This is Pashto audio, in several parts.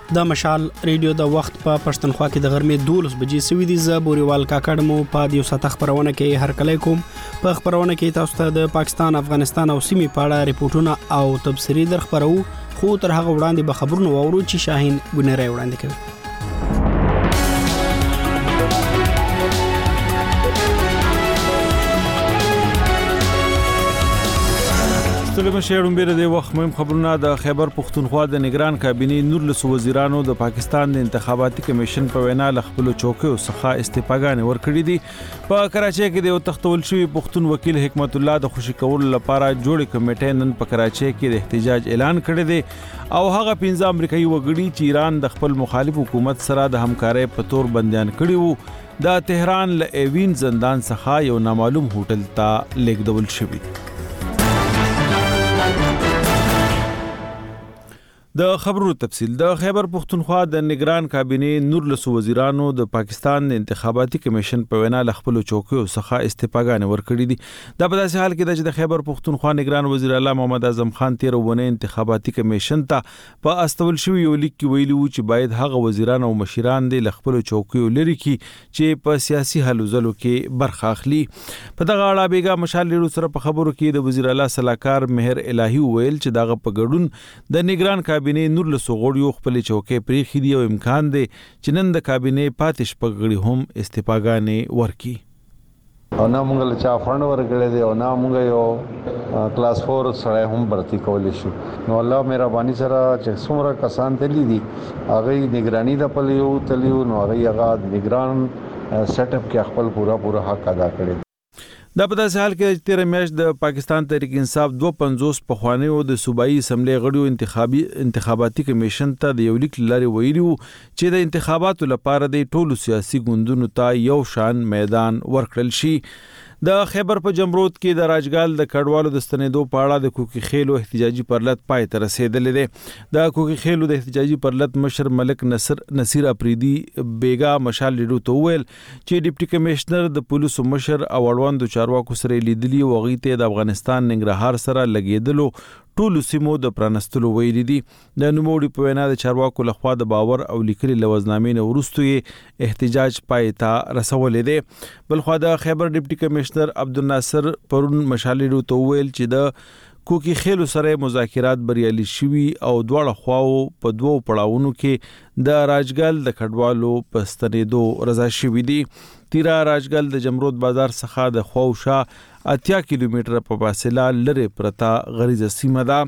د مشال ریډیو د وخت په پښتونخوا کې د غرمې 12 بجې سوي دي. ز بوريوال کاکړ مو په یو ساعت خبرونه کې هر کله کوم. په خبرونه کې تاسو ته د پاکستان، افغانستان او سیمې په اړه ریپورتونه او تبصرې در خبرو، خو تر هغه وړاندې به خبرونه واورو چې شاهین ګنری وړاندې کوي. سلام شهرون بیره د وخت مهم خبرونه. د خیبر پختونخوا د نگران کابینه 19 وزیرانو د پاکستان د انتخاباتي کمیشن په وینا لخپل چوکیو څخه استعفاګانې ورکړې دي. په کراچۍ کې د تختول شوی پختون وکیل حکمت الله د خوشی کول لپاره جوړ کمیټې نن په کراچۍ کې د احتجاج اعلان کړی دی او هغه 15 امریکایي وګړي چې ایران د خپل مخالف حکومت سره د همکارۍ په تور بنديان کړي وو د تهران له ایوین زندان څخه یو نامعلوم هوټل ته لیږدول شوی. د خبرو تفصیل. د خیبر پختونخوا د نگران کابینه 19 وزیرانو د پاکستان د انتخاباتي کمیشن په وینا لخپل چوکیو څخه استعفاګانې ورکړې دي. دا په داسې حال کې د خیبر پختونخوا نگران وزیر اعلی محمد اعظم خان 13 ونه انتخاباتي کمیشن ته په استول شوی یو لیک کې ویلي و چې باید هغه وزیران او مشران د لخپل چوکیو لري چې په سیاسي هلو ځلو کې برخه اخلي. په دغه اړه بیګا مشال لرو سره په خبرو کې د وزیر اعلی صلاحکار مهر الهی ویل چې دغه په ګډون د نگران کابینه 19 غړیو خپل چوکۍ پریخي دی او امکان دی چې نن د کابینه پاتې شپږ هم استعفاګانې ورکي. او نه مونږ له چا فند ورکړی دی او نه مونږ یو کلاس 4 سره هم برتی کولی شو. نو الله مهرباني سره چې څومره کسان تللی دي هغه نگرانی د پلیو تلیو نو هغه نگران سیټ اپ کې خپل پورا حق ادا کړی. دا په داسې حال کې 13 میاشت د پاکستان تحریک انصاف 250 پخوانیو د صوبایي اسمبلی غړیو انتخاباتي کمیشن ته د یو لیک لاري ویلي چې د انتخاباتو لپاره د ټولو سیاسي ګوندونو ته یو شان میدان ورکړل شي. د خیبر په جمرود کې د راجګال د کډوالو د ستنېدو په اړه د کوکي خېلو احتجاجي پرلط پای ته رسیدلې ده. د کوکي خېلو د احتجاجي پرلط مشر ملک نصیر اپریدي بیګا مشال لیډو ته ویل چې ډیپټي کمشنر د پولیسو مشر او اړوندو چارواکو سره لیدلی او غیته د افغانستان ننګرهار سره لګیدلو ټولو سیمو د پرانستلو ویلي دي. د نوموړي په وینا د چارواکو لخوا د باور او لیکلي لوزنامې نه وروسته احتجاج پای ته رسولې دي. بلخوا د خیبر ډیپټي کمشنر عبدالناصر پرون مشالې ته ویل چې د کوکي خېلو سره مذاکرات بریالي شوي او دواړه خواو په دوو پړاوونو کې د راجګل د کډوالو په ستنېدو رضا شوي دي. تیرا راجګل د جمرود بازار څخه د خواوشا 80 کیلومتره په فاصله لري پرتا غریزه سیمه ده.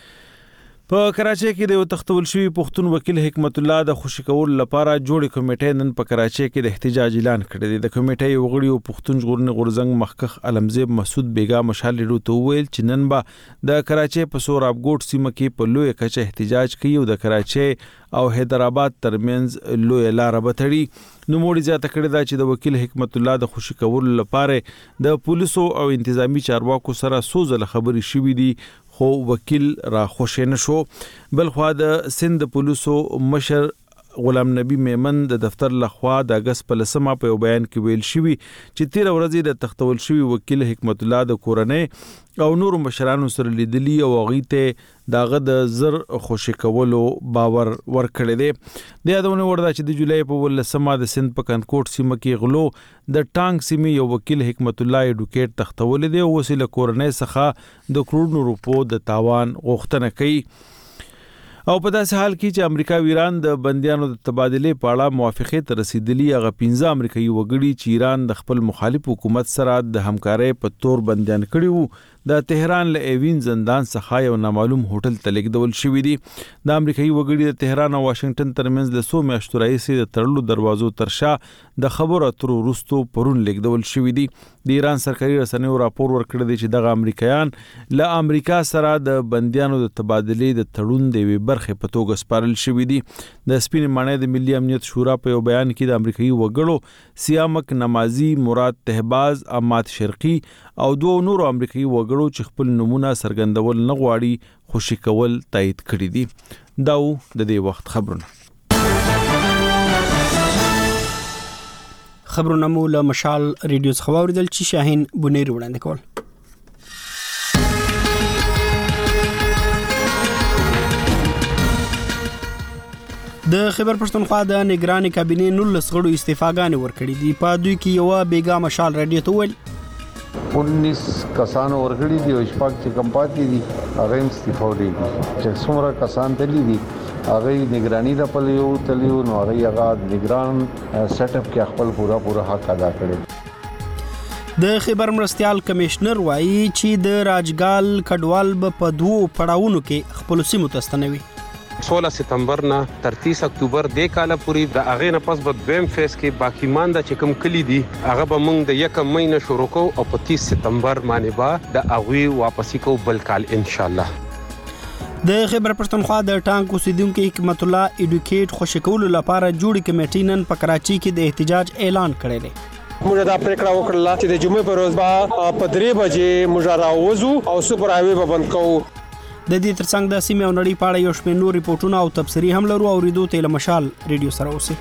په کراچۍ کې د تختول شوی پختون وکیل حکمت الله د خوشی کول لپاره جوړ کمیټې نن په کراچۍ کې د احتجاج اعلان کړی دی. د کمیټې یو غړي او پختون ژغورنې غورزنګ مخکخ علمزیب مسعود بیګا مشال لرو ته ویل چې نن به د کراچۍ په سوراب ګوټ سیمه کې په لوی کچه احتجاج کوي او د کراچۍ او حیدرآباد ترمنځ لوی لار به تړي. نو موړي زیاته کړی دا چې د وکیل حکمت الله د خوشی کول لپاره د پولیسو او انتظامی چارواکو سره سوزل خبري شوې دي خو وکیل را خوشی نشو. بلخوا د سند پولیسو مشر غلام نبی میمن د دفتر لخوا د اگست په 10 په بیان کې ویل شوی چې 13 ورځې د تختول شوی وکیل حکمت الله د کورنۍ او نور مشرانو سره لیدلی او غیته داغه د زر خوشی کولو باور ورکړی دی. د یادونه وردا چې د جولای په 10 د سند په کنکوټ سیمه کې غلو د ټانک سیمه یو وکیل حکمت الله ایډوکیټ تختول دی او وسیله کورنۍ څخه د کروڑونو روپو د تاوان غوښتنه کوي. او په داسې حال کې چې امریکا او ایران د بنديانو د تبادلې په اړه موافقه ته رسیدلی هغه 15 امریکایي وګړي چې ایران د خپل مخالف حکومت سره د همکارۍ په تور بنديان کړي وو د تهران له ایوین زندان څخه یو نامعلوم هوټل ته لیږدول شوی دي. د امریکایي وګړي د تهران او واشنگټن ترمنځ د 100 میاشتو راهیسې د تړلو دروازو ترشا د خبرو اترو وروسته پرون لیږدول شوی دي. د ایران سرکاري رسنیو راپور ورکړی دی چې دغه امریکایان له امریکا سره د بنديانو د تبادلې د تړون دی برخه په توګه سپارل شوی دي. د سپین معنی د ملي امنیت شورا په یو بیان کې د امریکایي وګړو سیامک نمازي، مراد تهباز، امات شرقي او دوه نورو امریکایي وګړو چې خپل نمونه سرګندول نه غواړي خوشی کول تایید کړی دي. داو د دې وخت خبرونه. خبرونه مو له مشال ریډیو څخه واوریدل چې شاهین بنیر وړاندې کول. د خیبر پښتونخوا د نگراني کابینې 19 غړو استعفاګانې ورکړې دي. په دوی کې یو بیګا مشال رادیو ته ویل 19 کسانو ورکړي دي او شپږ چې کم پاتې دي هغه هم استعفا دي. چې څومره کسان تللی دي هغه نگراني د پلیو تلیو نو هغه نگران سیټ اپ کې خپل پورا حق ادا کړي. د خیبر مرستيال کمشنر وایي چې د راجګال کډوال په دوو پړاوونو کې خپل سیمو ته ستنوي. 16 سپتمبر نه تر 30 اکتوبر د کال پورې د اغه نه پس به دویم فیز کې باقی مانده چې کوم کلی دي هغه به موږ د 1 مې نه شروع کوو او په 30 سپتمبر باندې به د اغه واپسی کو بل کال ان شاء الله. د خیبر پښتونخوا د ټانک اوسیدونکو حکمت الله اډوکیټ خوشکول لپاره جوړی کمیټې نن په کراچي کې د احتجاج اعلان کړی دی. موږ دا پریکړه وکړه چې د جمعې پر ورځ به په 3 بجې موږ راوځو او سپر هایوي به بند کوو. د دې ترڅنګ د سیمې او نړۍ په اړه یو شمېر نور ریپورتونه او تبصرې هم لرو او ریډیو ته مشال ریډیو سره اوسئ.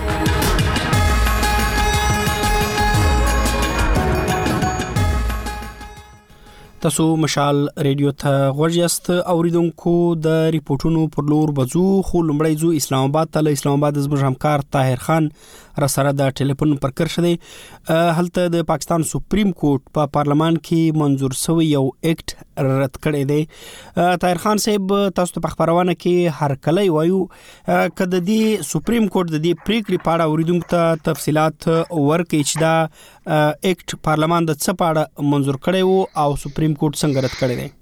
تاسو مشال ریډیو ته غوږ یاست. اوریدونکو د ریپورتونو پر لور بزو خو لمړی زو اسلام آباد ته. اسلام آباد زموږ همکار طاهر خان را سره د ټلیفون پر کرښه دی. هلته د پاکستان سپریم کورټ په پارلمان کې منظور شوی یو اکټ رد کړی دی. طاهر خان صاحب تاسو ته په خبرونه کې هر کله وایو کله د سپریم کورټ د دې پریکړې په اړه اوریدونکو ته تفصيلات ورکړي چې دا اکټ پارلمان د څه په اړه منظور کړی وو او سپریم کورټ څنګه رد کړی دی.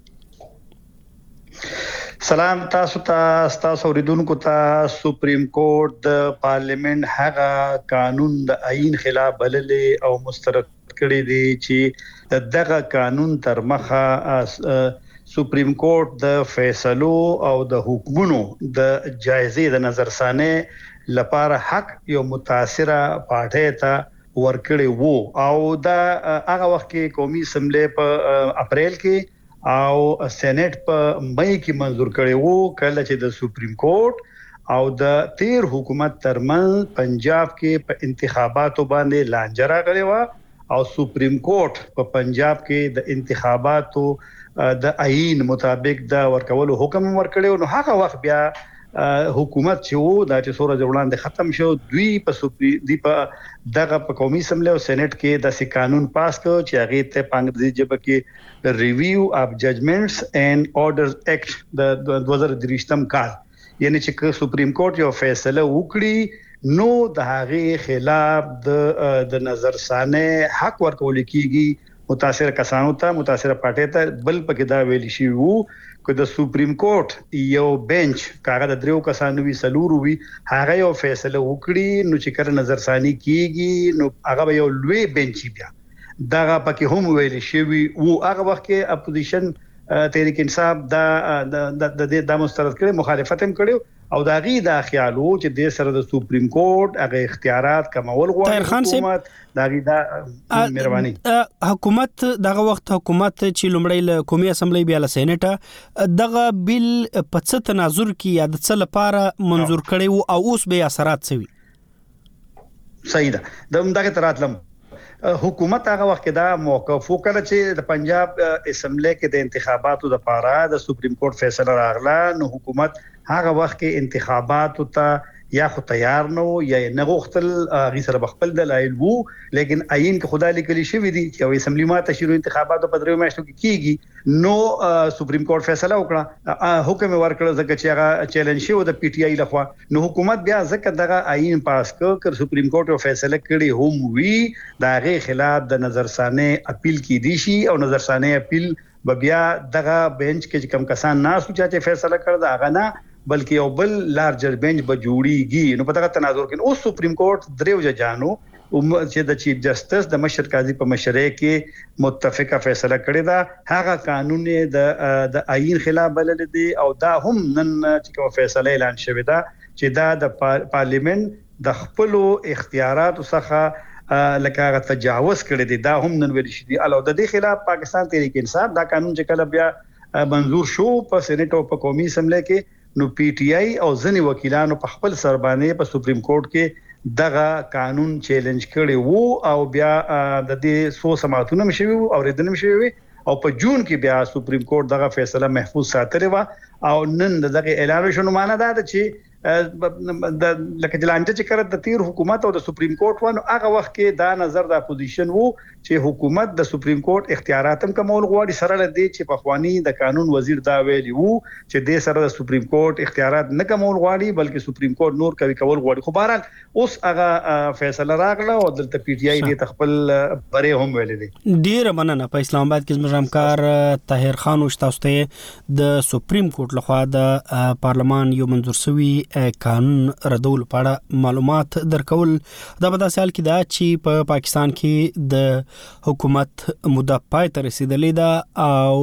سلام تاسو تاسو اوریدونکو ته. سپریم کورټ د پارلیمنت هغه قانون د آئین خلاف بللې او مسترد کړی دی چې دغه قانون تر مخه سپریم کورټ د فیصلو او د حکمونو د جایزې د نظرثانه لپاره حق یو متاثره پارټي ته ورکړی وو او دا هغه وخت کې قومي اسمبلی په اپریل کې او سېنات په مئی کې منظور کړی وو کله چې د سپریم کورټ او د تیر حکومت ترمن پنجاب کې په انتخاباتو باندې لانجه راغلی و او سپریم کورټ په پنجاب کې د انتخاباتو د آئین مطابق د ورکولو حکم ورکړی. نو هغه وخت بیا حکومت چې وو دا چې سورج وړاندې ختم شو دوی په دغه په قومي اسمبلی او سېنات کې د قانون پاس کړ چې هغه ته په انګریزي ژبه کې ریویو اف ججمنټس اینڈ آرډرز ایکټ د 2023 کال یعنی چې سپریم کورټ یو فیصله وکړي نو د هغه خلاف د نظرثانه حق ورکول کیږي متاثر کسانو ته متاثر پارټي ته. بل پکې دا ویل شي وو که د سپریم کورټ یو بنچ کاغه د دریو کسانو وی سلورو وی هغه یو فیصله وکړي نو چې کړه نظرثاني کیږي نو هغه یو لوی بنچ بیا دغه پکې هم ویل شي وو. هغه وخت کې اپوزیشن تحریک انصاف د مسترد کړي مخالفت هم کړي او دا غي دا خیالو چې د سره د سپریم کورټ هغه اختیارات کمول غواړي حکومت دا غي دا مهرباني حکومت دغه وخت حکومت چې لومړی له قومي اسمبلی بیا له سېنات دغه بیل په څه تناظر کې یا د څه لپاره منظور کړي وو او اوس به اثرات سوي. صحیح ده دغه تراتلم حکومت هغه وخت دا موقف وکړ چې د پنجاب اسمبلی کې د انتخاباتو لپاره د سپریم کورټ فیصله راغله نو حکومت هغه وخت کې انتخاباتو ته یا خو تیار نو یا نه غوښتل غي سره خپل دلایل وو لیکن آئین کې خدای لیکلی شوی دی چې اسمبلی ماته شروع انتخاباتو په دریو میاشتو کې کیږي نو سپریم کورټ فیصله وکړه حکم ورکړ ځکه چې هغه چیلنج شو د پی ټی آی لخوا نو حکومت بیا ځکه دغه آئین پاس کړ سپریم کورټ یو فیصله کړي هم وی دا غي خلاف د نظرثانه اپیل کی دي شي او نظرثانه اپیل بیا دغه بنچ کې کم کسان نه سوچا چې فیصله کړ دا غنه بلکې یو بل لارجر بنچ به جوړیږي. نو په دغه تناظر کې اوس سپریم کورټ دریو ججانو چې د چیف جسټس د مشر قاضي په مشرۍ کې متفقه فیصله کړې ده هغه قانون د آئین خلاف بلل دي او دا هم نن چې فیصله اعلان شوې ده چې دا د پارلیمنت د خپل اختیارات څخه لکه تجاوز کړی دی دا هم نن ویل شي. علاوه د دې خلاف پاکستان تحریک انصاف دا قانون چې کله بیا منظور شو په سېنات او په قومي اسمبلی کې نو پی ټی آی او ځنی وکیلانو په خپل سربانه په سپریم کورټ کې دغه قانون چیلنج کړي وو او بیا د دې سو سماعتونه مشوي او ردنه مشوي او په جون کې بیا سپریم کورټ دغه فیصله محفوظ ساتره و او نن دغه اعلان شونه معنی دا چې لکه جلانجه چې کړه د تیر حکومت او د سپریم کورټ ونه هغه وخت کې دا نظر د اپوزیشن وو چې حکومت د سپریم کورټ اختیارات هم کمول غواړي سره لدی چې په خواني د قانون وزیر دا ویلی وو چې د سره د سپریم کورټ اختیارات نه کمول غواړي بلکې سپریم کورټ نور کوي کول غواړي. خو بهرحال اوس هغه فیصله راغله او د پی ټی آی د خپل بره هم ویلي دي. ډیر مننه. په اسلام آباد کې زموږ همکار طاهر خان وشتاوسته د سپریم کورټ لخوا د پارلمان یو منظور شوی قانون ردول لپاره معلومات درکول. دا په داسې حال کې دا چې په پاکستان کې د حکومت مدت پای ته رسیدلې ده او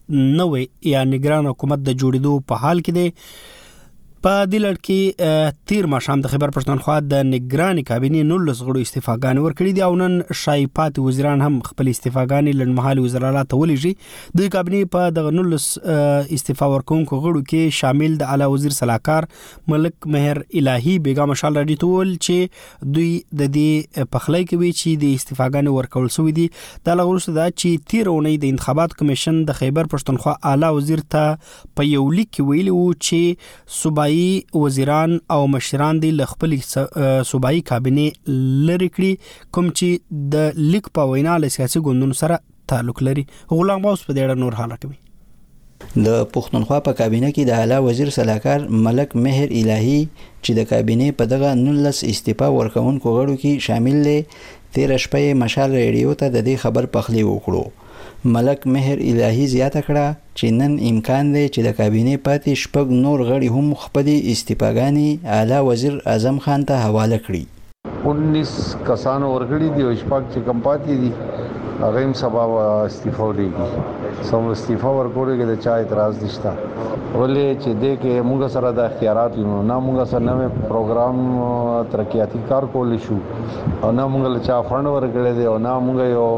نوې یا نگران حکومت د جوړېدو په حال کې دی. په دې لړ کې تیر ماښام د خیبر پښتونخوا د نگران کابینې 19 غړو استعفاګانې ورکړې دي او نن شای پات وزیران هم خپل استعفاګانې لړمحالي وزرالات ته ولېږي. د کابینې په دغه 19 استعفا ورکونکو غړو کې شامل د اعلی وزیر صلاحکار ملک مهر الهی بیگا مشال راډي تول چې دوی د دې پخلای کوي چې د استعفاګانې ورکول شوې دي. دا لغوسته دا چې تیر اونۍ د انتخابات کمیشن د خیبر پښتونخوا اعلی وزیر ته په یو لیک کې ویلي وو چې صوبایي وزیران او مشران دی ل خپل صوبایي کابینې لری کړی کوم چې د لیک په وینا له سیاسي ګوندونو سره تعلق لري. غلام باوس په دې اړه نور حاله کوي. د پښتونخوا په کابینه کې د اعلی وزیر صلاحکار ملک مهر الهی چې د کابینې په دغه 19 استعفا ورکونکو غړو کې شامل دي 13 شپې مشال ریډیو ته د دې خبر پخلی وکړو. ملک مهر الهی زیاته کړه چې نن امکان دی چې د کابینې پاتې شپږ نور غړي هم خپل استعفاګانې اعلی وزیر اعظم خان ته حواله کړي. 19 کسانو ورغړي دي او شپږ چې کم پاتې دي هغه هم سبا استعفا ورکړي. سم استعفا ورکړي کې د چا اعتراض نشته ولې چې دې کې موږ سره د اختیارات نه موږ سره نوې پروګرام ترقیاتی کار کول شو او نه موږ له چا فند ورکړي دي او نه موږ یو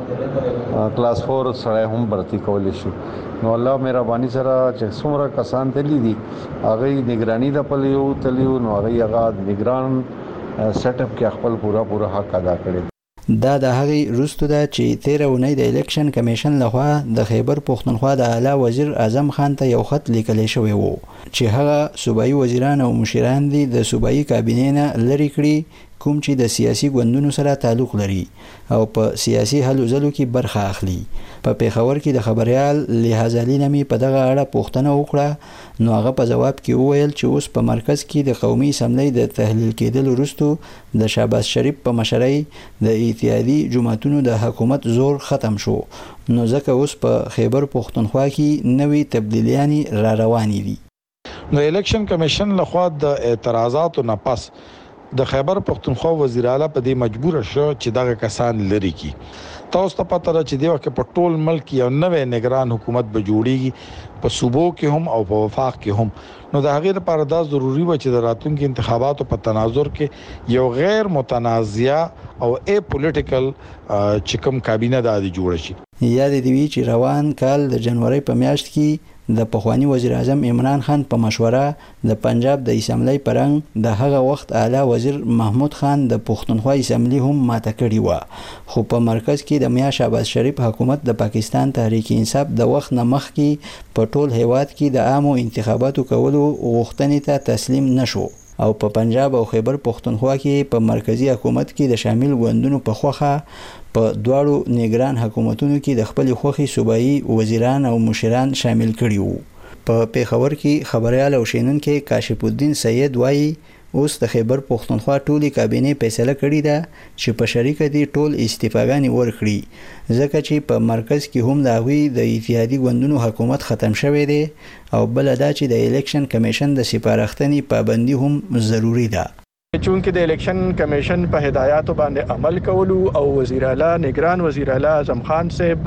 کلاس 4 سره هم برتی کولی شو. نو الله مهرباني سره چې څومره کسان تللی دي هغه نگرانی د پلیو تلیو نو هغه نگران سیټ اپ کې خپل پورا حق ادا کړی. دا د هغې وروسته ده چې 13 اونۍ د الیکشن کمیشن لخوا د خیبر پښتونخوا د اعلی وزیر اعظم خان ته یو خط لیکلی شوی وو چې هغه صوبایي وزیران او مشران دي د صوبایي کابینې نه لري کړي کوم چې د سیاسي ګوندونو سره تعلق لري او په سیاسي هلو ځلو کې برخه اخلي. په پیښور کې د خبريال لحاظ علي نامي په دغه اړه پوښتنه وکړه نو هغه په جواب کې وویل چې اوس په مرکز کې د قومي اسمبلی د تحلیل کېدل وروسته د شهباز شریف په مشرۍ د اتحادي جماعتونو د حکومت زور ختم شو نو ځکه اوس په خیبر پښتونخوا کې نوې تبدیلیاں را روانې دي. د الیکشن کمیشن لخوا د اعتراضاتو نه پس د خیبر پښتونخوا وزیر اعلی په دې مجبور شو چې دغه کسان لري کی. تاسو ته پته ده چې دی وخت په ټول ملک یو نوې نگران حکومت به جوړیږي په صوبو کې هم او په وفاق کې هم. نو د هغې لپاره دا ضروری و چې د راتلونکو انتخاباتو په تناظر کې یو غیر متنازعه او اپولیټیکل چې کوم کابینه د جوړ شي. یاد دی چې روان کال د جنوري په میاشت کې د پخوانی وزیر اعظم عمران خان په مشوره د پنجاب د اسمبلی پرنګ د هغه وخت اعلی وزیر محمود خان د پښتونخوا اسمبلی هم ماته کړی و خو په مرکز کې د میا شهباز شریف حکومت د پاکستان تحریک انصاف د وخت نه مخکې په ټول هیواد کې د عامو انتخاباتو کولو غوښتنې ته تسلیم نشو او په پنجاب او خیبر پښتونخوا کې په مرکزی حکومت کې د شامل ګوندونو په خوخه په دواړو نگران حکومتونو کې د خپل خوخي صوبایي وزیران او مشران شامل کړي وو. په پیښور کې خبريال او شینونکو کاشف الدین سید وایي اوس د خیبر پښتونخوا ټولي کابینې فیصله کړې ده چې په شریکه دي ټول استعفاګانې ورکړي ځکه چې په مرکز کې هم د هغوی د اتحادي ګوندونو حکومت ختم شوی دی او بل دا چې د الیکشن کمیشن د سپارښتنې پابندي هم ضروری ده. چونکه د الیکشن کمیشن په هدایاتو باندې عمل کولو او وزیر اعلی نگران وزیر اعلی اعظم خان صاحب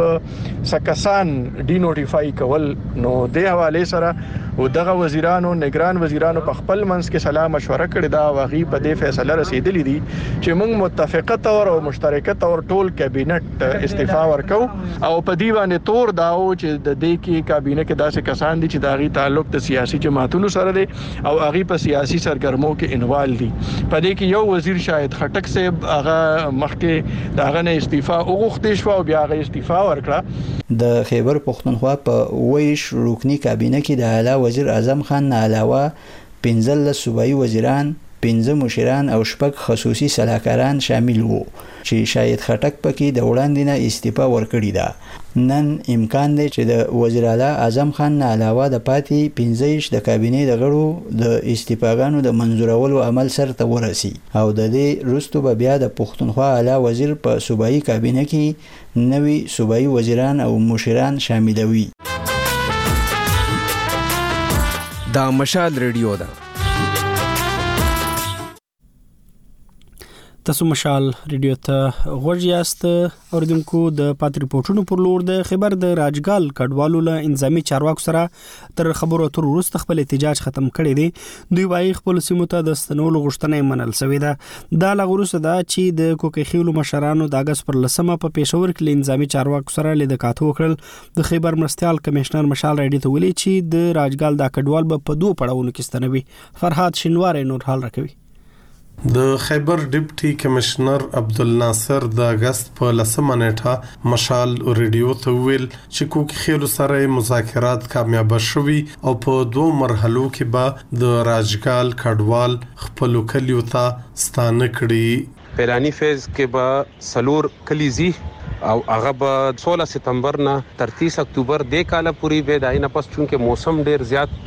سکسان ډی نوټیفای کول نو د حواله سره او دغه وزیرانو نگران وزیرانو په خپل منځ کې سلام مشوره کړې دا واغي په دې فیصله رسیدلې دي چې موږ متفقه تور او مشترکه تور ټول کابینټ استعفا ورکو او په دی باندې تور داو چې د دې کې کابینه کې داسې کسان دي چې داغي تعلق د سیاسي جماعتونو سره دي او هغه په سیاسي سرګرمو کې انوال دي. په دې کې یو وزیر شاهد خټک صاحب هغه مخکې داغه نه استعفا وغوښتې شو او بیا هغه استعفا ورکړه. د خیبر پښتونخوا په ویش رکنی کابینه کې د اعلی وزیر اعظم خان نه علاوه 15 صوبایي وزیران، 15 مشران او 6 خصوصي سلاکاران شامل وو چې شاهد خټک پکې د وړاندې نه استعفا ورکړې ده. نن امکان دی چې د وزیر اعلی اعظم خان نه علاوه د پاتې 15 د کابینې د غړو د استعفاګانو د منظورولو عمل سرته ورسي او د دې وروسته به بیا د پښتونخوا اعلی وزیر په صوبایي کابینه کې نوي صوبایي وزیران او مشران شاملوي. دا مشال ریډیو ده. تاسو مشال ریډیو ته غوږ یاست. اوریدونکو د پات ریپورتونو پر لور د خبر د راجګال کډوالو له انضامي چارواکو سره تر خبرو اترو وروسته خپل احتجاج ختم کړی دی. دوی وايي خپل سیمو ته د ستنولو غوښتنه منل شوې ده. دا لغوروسه ده چې د کوکخیلو مشرانو د اگست پر 10 په پېښور کې انضامي چارواکو سره لید کاته وکړل. د خبر مرستيال کمشنر مشال ریډیو ته ویلي چې د راجګال د کډوال په دوه پړاوونو کې ستنوي. فرحات شینوار نور حال راکوي. د خیبر ډیپټي کمشنر عبدالناصر د اگست په 10 نیټه مشال ریډیو ته ویل چې کوکخیلو سره مذاکرات کامیاب شوي او په دوه مرحلو کې به د راجګال کډوال خپل کلیو ته ستانه کړي. پیرانی فیز کې به سلور کلیزي او هغه به 16 سپتمبر نه تر 30 اکتوبر د کال پورې به داینه پس چونکه موسم ډیر زیات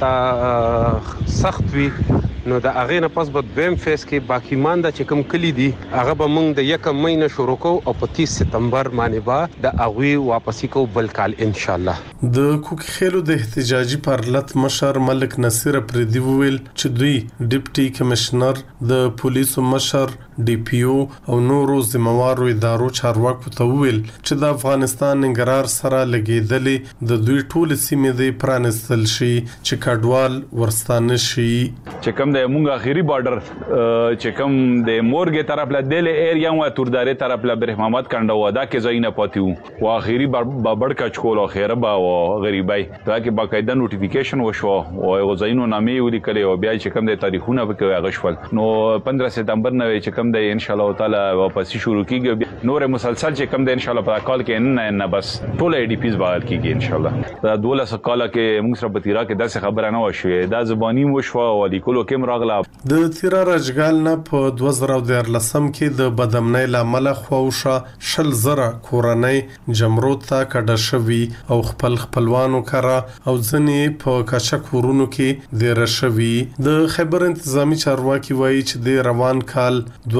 التا سخت وي نو د هغه نه پس به دویم فیز کې باقی مانده چې کوم کلی دي هغه به موږ د 1 مې نه شروع کوو او په 30 سپتمبر باندې به د هغه واپسی کوو بل کال ان شاء الله. د کوکخیلو د احتجاجي پارلت مشر ملک نصیر پردی ویل چې دوی ډیپټي کمشنر د پولیسو مشر ډي پی او او نورو ذمہوارو ادارو چارواکو ته ویل چې د افغانستان ننګرهار سره لګیدلې د دوی ټول سیمې د پرانستل شي چې کډوال ورستانه شي. چې کوم د مونږ اخیری بارډر چې کوم د مورګه طرف له دل ایریا او تورداري طرف له بر محمد کنده ودا کې زینه پاتیو او اخیری بابړ کچکول او خیره با او غریبای دا کې باقاعده نوټیفیکیشن وشو او زینو نامې ولیکل او بیا چې کوم د تاریخونه په غشول نو 15 سپتمبر نه چې کوم د ان شاء الله تعالی واپسی شروع کیږي نور مسلسل چې کوم د ان شاء الله په کال کې نه بس ټول ای ډی پیز بغل کیږي ان شاء الله. دا 12 کال کې موږ سره په تیرا کې داسې خبره نه وشوي دا زبانی وشو او لیکلو کې راغله. د تیرا راجګال نه په 2013 کې د بدامنۍ لامل خوښه 10,000 کورنۍ جمرود ته کډه شوی او خپلوانو کرا او ځنې په کاچا کورونو کې د رشوي. د خیبر انتظامی چارواکي وایي چې د روان کال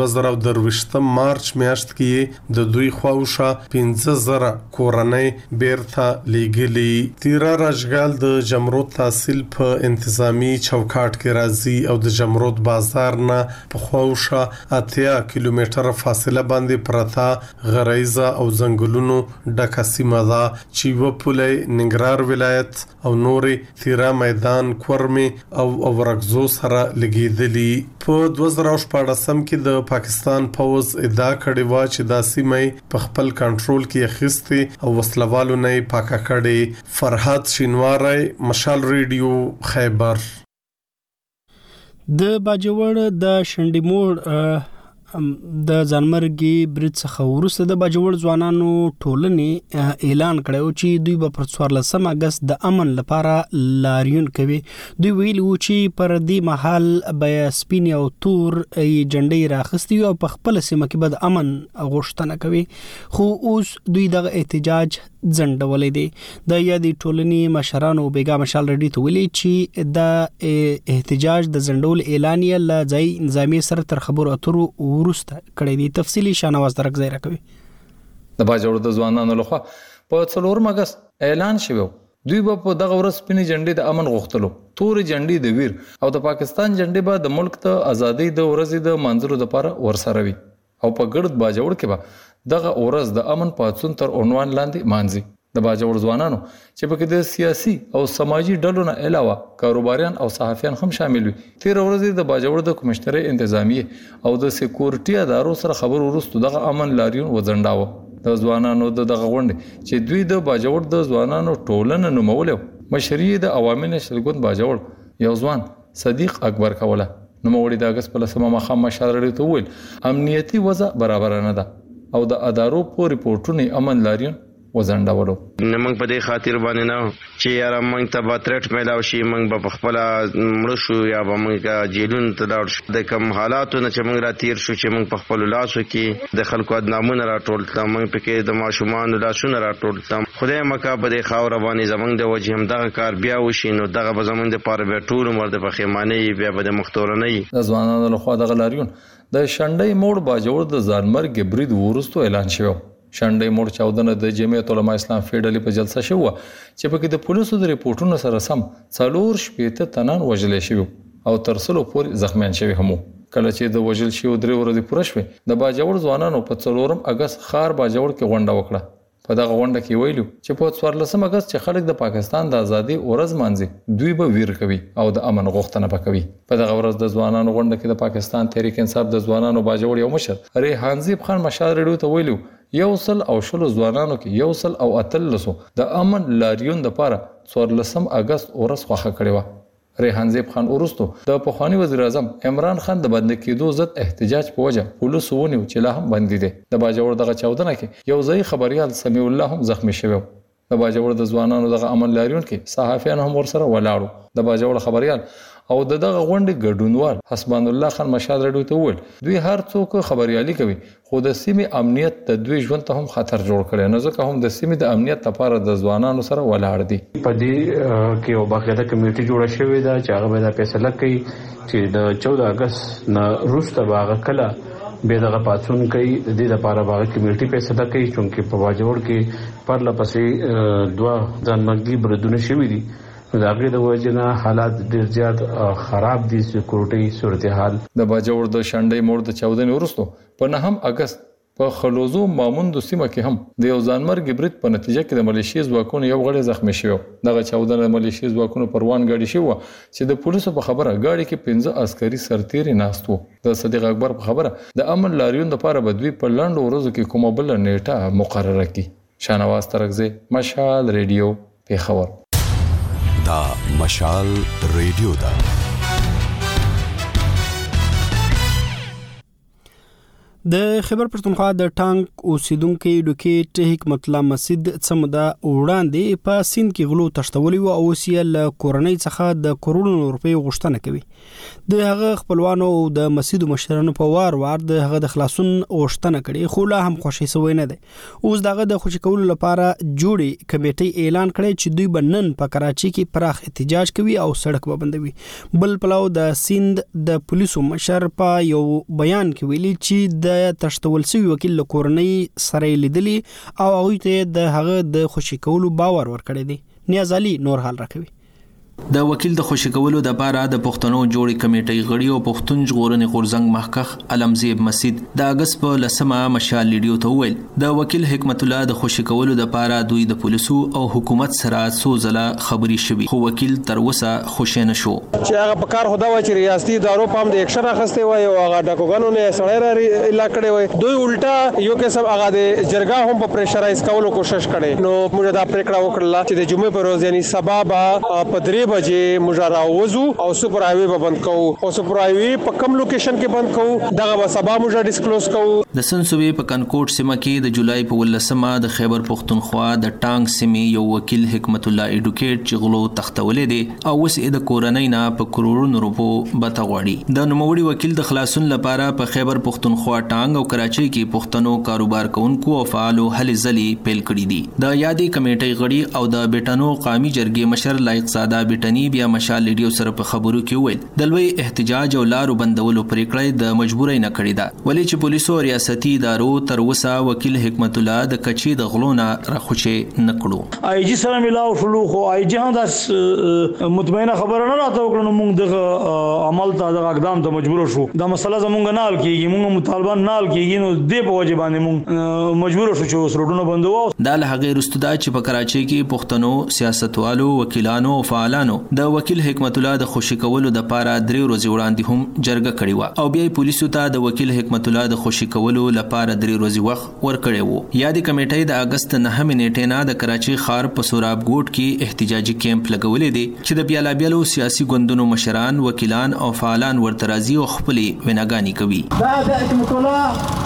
2023 مارچ میاشت کې د دوی خوښه 15,000 کورنۍ بیرته لیږلي. تیرا راجګال د جمرود تحصیل په انتظامی چوکاټ کې راځي او د جمرود بازار نه په خوښه 80 کیلومتره فاصله باندې پرتا غریزه او زنګلونو ډکه سیمه ده چې و پولې ننګرهار ولایت او نورې تیرا میدان کورمي او ورغزو سره لګیدلي. په 2014 کې د پاکستان پوز ادعا کړې و چې د سیمې په خپل کنټرول کې اخیستي او وسلوالو نه پاکه کړي. فرحات شینواری مشال ریډیو خیبر. د باجوړ د شنډموړ د ځانمرګي برید څخه وروسته د باجوړ ځوانانو ټولنې اعلان کړو چې دوی به پر 14 اگست د امن لپاره لاریون کوي. دوی ویلي چې پر دې مهال به سپین او تور جنډې راخستي او په خپل سیمه کې به د امن غوښتنه کوي خو اوس دوی د احتجاج ځنډولې دي. د یادې ټولنې مشرانو بیګا مشال ریډیو ته ویلي چې د احتجاج د ځنډول اعلان یې ل ځای انضامي سره تر خبرو اترو ورسته کړی دی. تفصیلی شانواز درک ځای راکوي. د باجوړ د ځوانانو لخوا په 4 اگست اعلان شوی دوی به په دغه ورځ سپینې جنډې د امن غوښتلو تورې جنډې د ویر او د پاکستان جنډې به د ملک ته ازادي د ورځې د منځلو لپاره ورسره وي او په ګرد باجوړ کې به دغه ورځ د امن پاتون تر عنوان لاندې مانځي. د باجوړ ځوانانو چې پکې د سیاسي او سماجی ډلو نه علاوه کاروباریان او صحافیان هم شامل وي. تیر ورځ د باجوړ د کمشنري انتظامی او د سکیورټي ادارو سره خبر ورسته دغه امن لاریون وځنډاوه. د ځوانانو دغه غونډه چې دوی د باجوړ د ځوانانو ټولنه نومولو مشري د عوامي نشل ګوند باجوړ یو ځوان صدیق اکبر کوله نوموړي د اگست په 10 مخه مشاورې ته ویل امنیتي وضع برابر نه ده او د ادارو په ریپورتونو امن لاریون وزندولو. موږ په دې خاطر باندې نه چې یاره موږ ته به ترټ میلاو شي، موږ به په خپل مړ شو یا به موږ جیلون ته لاړ شو. د کوم حالاتو نه چې موږ را تیر شو چې موږ په خپل لاسو کې د خلکو ادنامونه راټول کړل، موږ پکې د ماشومان لاسونه راټول کړل. خدای مکه په دې خاور باندې زمونږ د وجه هم دغه کار بیا وشي، نو دغه به زمونږ د پاره بیا ټول عمر د پخېمانۍ بیا به د مختورنۍ د ځوانانو لخوا دغه لاریون د شنډۍ موړ باجوړ د ځانمرګ برید وروسته اعلان شوی. شنډۍ موړ 14 د جمعیت علماء اسلام فیډرالي په جلسه شو چې پکې د پولیسو د ریپورتونو سره سم 4 تنان وژل شوی او تر څلو پورې زخمیان شوی هم. کله چې د وژل شوی 3 ورځې پوره شوې د باجوړ ځوانانو په 4 اگست خار باجوړ کې غونډه وکړه. په دغه غونډه کې ویلو چې په 14 اگست چې خلک د پاکستان د ازادي ورځ مانځي، دوی به ویر کوي او د امن غوښتنه وکوي. په دغه ورځ د ځوانانو غونډه کې د پاکستان تحریک انصاف د ځوانانو باجوړ یو مشر ریحان زیب خان مشال ریډیو ته ویلو 100 ځوانانو کې 113 د امن لاریون د پاره 14 اگست ورځ خوښه کړې و. ریحان زیب خان ورستو د پخوانی وزیر اعظم عمران خان د بند کېدو ضد احتجاج په وجه پولیس ونیو چې لا هم بندي دي. د باجوړ دغه 14 کې یو ځای خبريال سمیع الله هم زخمی شوی. د باجوړ د ځوانانو دغه عمل لاریون کې صحافیان هم ورسره ولاړو. د باجوړ خبريال او دغه غونډې ګډونوال حسبان الله خان مشال رډو ته وویل دوی هر څوک خبريالي کوي خو د سیمې امنیت د دوی ژوند ته هم خطر جوړ کړي، نو ځکه هم د سیمې د امنیت لپاره د ځوانانو سره ولاړ دي. په دې کې یو باقاعده کمیټه جوړه شوې ده چې هغه به فیصله کوي چې د 14 اگست نه وروسته به کله به دغه پاتون کوي. د دې لپاره به کمیټه فیصله کوي چې په باجوړ کې پرله پسې 2 ځانمرګي بریدونه شوي دي. د هغې د وجنه حالات ډېر زیات خراب دي، سکیورټي صورتحال. د باجوړ د شنډۍ موړ د 14 وروسته په 9 اگست په خلوزو ماموند سیمه کې هم د یو ځانمرګ برید په نتیجه کې د ملیشیا ځواکونو یو غړی زخمی شو. دغه 14 ملیشیا ځواکونو پروان غاډي شو چې د پولیسو په خبره غاډي کې 15 عسکري سرتیري ناستو. د صدیق اکبر په خبره د امن لاریون لپاره بدوی په لاندو ورځو کې کومه بل نیټه مقرره کی. شانواز ترغزی، مشال ریډیو، پیښور. دا مشال ریډیو دا د خیبر پښتونخوا د ټانک اوسیدونکو ډوکیټ حکمت الله مسجد څمدا وړاندې په سیند کې غلو تشتولي او اوسیل کورنۍ څخه د کروڑونو روپۍ غوښتنه کوي. د هغه خپلوانو د مسجد مشرانو په وار د هغه د خلاصون غوښتنه کړي، خو لا هم خوشي سوی نه دی. اوس دغه د خوشي کولو لپاره جوړي کمیټې اعلان کړي چې دوی بنن په کراچي کې پراخ احتجاج کوي او سړک به بندوي. بل پلاو د سیند د پولیسو مشر په یو بیان کې ویلي چې د تشتول سوی وکیل له کورنۍ سره لیدلی او هغه ته د هغه د خوشي کولو باور ورکړی دی. نیاز علي نور حال راکوي. د وکیل د خوشی کولو د پاره د پښتنو جوړی کمیټې غړي او پښتون ژغورنې غورزنګ محقق علمزیب مسجد د اگست په لسمه مشال لیډیو ته ویل د وکیل حکمت الله د خوشی کولو د پاره دوی د پولیسو او حکومت سره سوزله خبري شوی، خو وکیل تر اوسه خوشی نشو. چې هغه په کار خدا و چې ریاستي ادارو پام د اکشن اخسته وای او هغه ډاکوګانو نه سړی را الا کړي وای، دوی الټا یو قسم هغه د جرګه هم په پریشرایز کولو کوشش کړي. نو موږ دا پریکړه وکړه چې د جمعې پر ورځ یعنی سبا په 3 بجې مجرا وزو او سپر هایوی به بند کوو او سپر هایوی په کم لوکیشن کې بند کوو، دغه به سبا موږ ډیسکلوز کوو. د سنسوي په کنکوټ سیمه کې د جولای په 18مه د خیبر پښتونخوا د ټانګ سیمې یو وکیل حکمت الله ایډوکیټ چې غلو تختولې دي او اوس د کورنۍ نه په کروڑونو روپو بتغوړي. د نوموړي وکیل د خلاصون لپاره په خیبر پښتونخوا ټانګ او کراچۍ کې پښتنو کاروبار کوونکو او فعالو هلې ځلې پیل کړې دي. د یادې کمیټې غړي او د بیٹانو قومي جرګې مشر لایق ساده بیٹنی بیا مشال لیډیو سره په خبرو کې ویل د لوی احتجاج او لارو بندولو پریکړه د مجبورۍ نه کړې ده، ولې چې پولیسو ریاستي ادارو تر اوسه وکیل حکمت الله د کچي د غلونه راخوچه نکړو. آی جی سره ملاو شلو خو آی جی هم داس مطمئنه خبره نه راته وکړو، موږ د عمل ته د اقدام ته مجبور شو. دا مسله زمونږ نه حل کیږي، موږ مطالبه نه حل کیږي، نو د په وجه باندې موږ مجبور شو چې سرودونه بندو. دا له هغه رستدا چې په کراچۍ کې پښتنو سیاستوالو وکیلانو او فعالانو د وکیل حکمت الله د خوشی کولو د پاره 3 ورځې وړاندې هم جرګه کړې و او بیا پولیسو ته د وکیل حکمت الله د خوشی کولو لپاره 3 ورځې وخت ورکړی وو. یادې کمیټې د اگست 9 نیټې نه د کراچۍ ښار په سوراب ګوټ کې احتجاجي کیمپ لګولې دي چې د بیلابیلو سیاسي ګوندونو مشران، وکیلان او فعالان ورته راځي او خپل ویناګانی کوي. دا د حکمت الله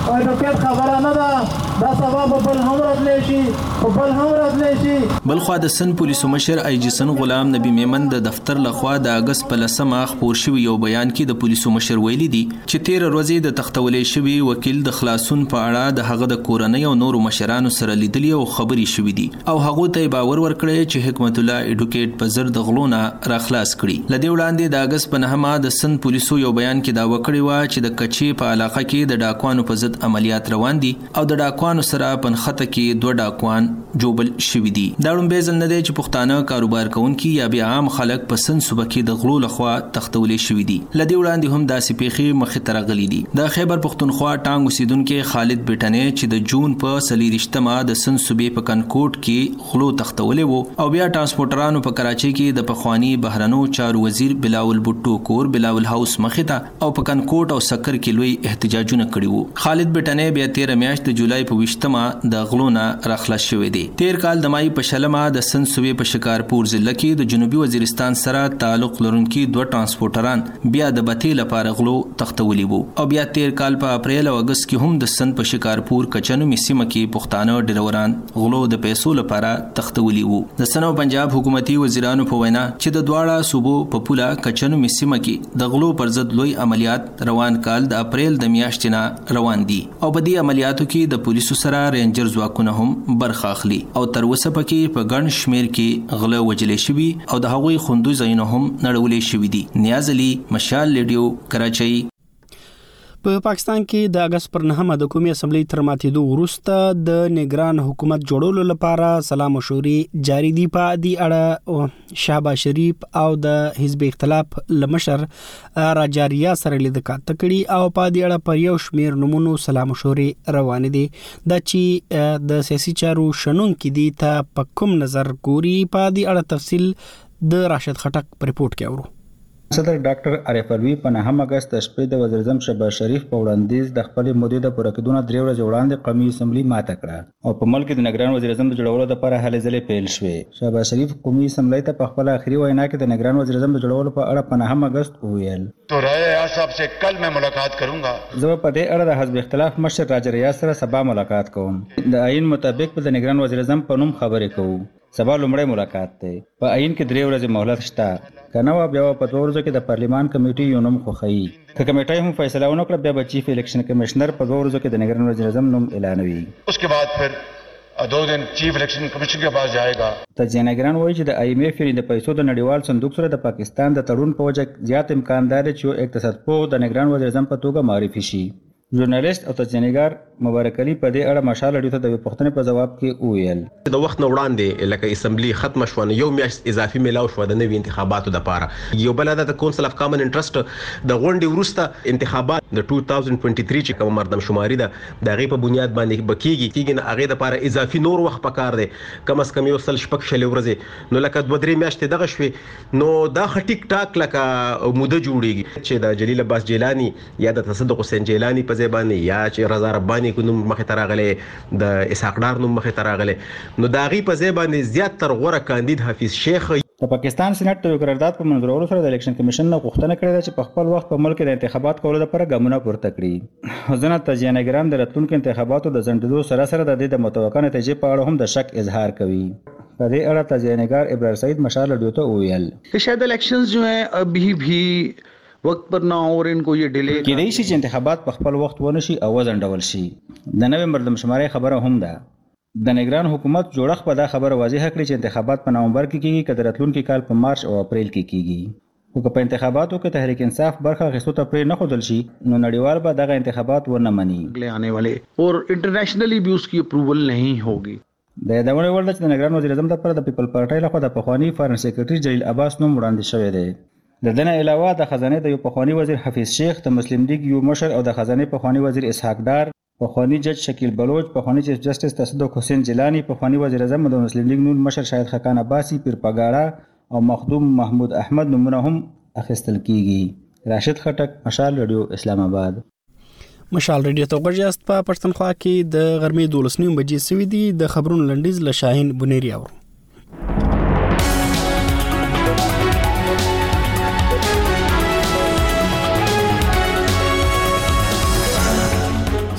ایډوکیټ خبره نه ده، دا سبا په بل هم راتلی شي، په بل هم راتلی شي. بلخوا د سن پولیسو مشر آی جی سن غلام نبی میمن د دفتر لخوا د اگست په 10 خپور شوی یو بیان کې د پولیسو مشر ویلي دي چې 13 ورځې د تختولې شوی وکیل د خلاصون په اړه د هغه د کورنۍ او نورو مشرانو سره لیدلي او خبري شوی دي او هغه ته باور ورکړی چې حکمت الله ایډوکیټ په زر د غلونه را خلاص کړي. لدې وړاندې د اگست په 9 د سن پولیسو یو بیان کې دا وکړی و چې د کچې په علاقه کې د ډاکوانو په ضد عملیات روان دي او د ډاکوانو سره پنخته کې 2 ډاکوان جوبل شوی دي. دا لومبه ځل نه دی چې پښتانه کاروبار کوونکي یا بیا عام خلک په سن صوبه کې د غلو لخوا تختولې شوی دي. لدې وړاندې هم داسې پیښې مخې ته راغلي دي. د خیبر پښتونخوا ټانګ اوسیدونکو خالد بیٹنې چې د جون په 23 د سن صوبې په کنکوټ کې غلو تختولې وو او بیا ټرانسپورټرانو په کراچۍ کې د پخوانی بهرنو چارو وزیر بلاول بوټو کور بلاول هاوس مخې ته او په کنکوټ او سکر کې لوی احتجاجونه کړي وو. خالد بیٹنې بیا 13 میاشت د جولای په 20 د غلونه راخلاص شوی دی. 13 کال د مای په شلمه د سن صوبې په شکارپور ضلع کې د جنوبي وزیرستان سره تعلق لرونکي 2 ټرانسپورټران بیا د بتې لپاره غلو تختولي وو او بیا 13 کال په اپریل او اگست کې هم د سن په شکارپور کچنو میسیمه کې پښتانه ډیروران غلو د پیسو لپاره تختولي وو. د سن او پنجاب حکومتي وزیرانو په وینا چې د دواړه صوبو په پوله کچنو میسیمه کې د غلو پر ضد لوی عملیات روان کال د اپریل د میاشتې نه روان دي او په دې عملیاتو کې د پولیسو سره رینجر ځواکونه هم برخه اخلي او تر اوسه پکې په ګڼ شمیر کې غله وجلې شوي او د هغوی خوندو ځایونه هم نړولې شوي دي. نیاز علي، مشال ریډیو، کراچۍ. په پاکستان کې د اگست پر 9 د قومي اسمبلی تر ماتېدو وروسته د نگران حکومت جوړولو لپاره سلام مشورې جاری دي. په دې اړه شهباز شریف او د حزب اختلاف لمشر راجاریا سره لید کاته کړي او په دې اړه پر یو شمیر نمونو سلام مشورې روان دي. د چې د سیاسي چارو شنون کې دي ته په کوم نظر ګوري. په دې اړه تفصیل د راشد خټک په ریپورت کې اورو. صدر ډاکټر عارف علوي په 9 اگست شپې د وزیر اعظم شهباز شریف په وړاندیز د خپل مودې د پوره کېدو 3 ورځې وړاندې قومي اسمبلی ماته کړه او په ملک د نگران وزیر اعظم د جوړولو لپاره هلې ځلې پیل شوې. شهباز شریف قومي اسمبلی ته په خپل اخري وینا کې د نگران وزیر اعظم د جوړولو په اړه په 9 اگست وویل تو رایا صاحب سے کل میں ملاقات کرونگا. زه په دې اړه د حزب اختلاف مشر راجاریا سره سبا ملاقات کوم. د آئین مطابق په د نگران وزیر اعظم په نوم خبرې کوو. سبا لومړی ملاقات دی. په آئین کې 3 ورځې مهلت شته. کنه بیا په 2 ورځو کې د پارلیمان کمیټې یو نوم خوخی. که کمیټه هم فیصله ونکړه بیا به چیف الیکشن کمشنر په 2 ورځو کې د نگران وزیر اعظم نوم اعلانوي. اس کے بعد پھر 2 دن چیف الیکشن کمیشن کے پاس جائے گا. تجزیه نگران وایي چې د آی ایم ایف یعنې د پیسو د نړیوال صندوق سره د پاکستان د تړون په وجه زیات امکان دی چې یو اقتصاد پوه د نگران وزیر اعظم په توګه معرفي شي. ژورنالیست او تجزیه‌نګار مبارک علي په دې اړه مشال اړیو ته د پوښتنې په جواب کې وویل د وخت نه وړاندې لکه اسمبلی ختم شو نو یو میاشت اضافي میلاو شو د نوي انتخاباتو لپاره. یو بل د کونسل اف کامن انټرست د غونډې وروسته انتخابات د 2023 چې کوم مردم شماري ده د هغې په بنیاد باندې بکیږي نه هغې لپاره اضافي نور وخت پکار دی کم از کم یو سل شپږ شلې ورځې نو لکه 2-3 میاشتې دغه شوې نو دا ټیک ټاک لکه موده جوړیږي چې د جلیل عباس جیلانی یا د تصدق حسین جیلانی په ځای یا چې رضا ربانی کو نوم مخې ته راغلی د اسحاق ډار نوم مخې ته راغلی نو د هغې په ځای باندې زیات تر غوره کاندید حفیظ شیخ. د پاکستان سېنات د قرارداد په منظورولو سره د الیکشن کمیشن نه غوښتنه کړې ده چې په خپل وخت په ملک د انتخابات کولو لپاره ګامونه پورته کړي. ځینې تجزیه‌نګاران د راتلونکو انتخاباتو د ځنډېدو سره سره د دې د متوقع نتیجې په اړه هم د شک اظهار کوي. په دې اړه تجزیه‌نګار ابرار سعید مشال اډیو ته وویل कि शायद इलेक्शंस जो हैं अभी भी وقت پر نه اور انکو یہ ډیلے کېدای شي چې انتخابات په خپل وخت ونشي او وځنډول شي. د نوې مردم شمارې خبره هم ده. د نگران حکومت جوړښت په دا خبره واضح کړي چې انتخابات په نومبر کې کیږي که د راتلونکي کال په مارچ او اپریل کې کیږي. خو که په انتخاباتو کې تحریک انصاف برخه اخیستو ته پرې نه ښودل شي نو نړیوال به دغه انتخابات ونه مني. آنے والے اور انټرنیشنلی بھی اس کی اپروول نہیں ہوگی. د یادونې وړ ده چې د نگران وزیر اعظم لپاره د پیپل پارټۍ لخوا د پخواني فارن سیکرټري جلیل عباس نوم وړاندې شوی دی. د دنه علاوه د خزانه د یو پخوانی وزیر حفیظ شیخ، د مسلم لیگ یو مشر او د خزانه پخوانی وزیر اسحاق ډار، پخوانی جج شکیل بلوچ، پخوانی چیف جسټس تصدق حسین جیلانی، پخوانی وزیر اعظم د مسلم لیگ نون مشر شاهد خاقان عباسی، پیر پګاړه او مخدوم محمود احمد نمونه هم اخیستل کیږي. راشد خټک، مشال رادیو، اسلام آباد. مشال ریډیو ته غوږیاست. په پښتونخوا کې د غرمې 12 بجې سوي دي. د خبرونو لنډیز له شاهین بنيري اورو.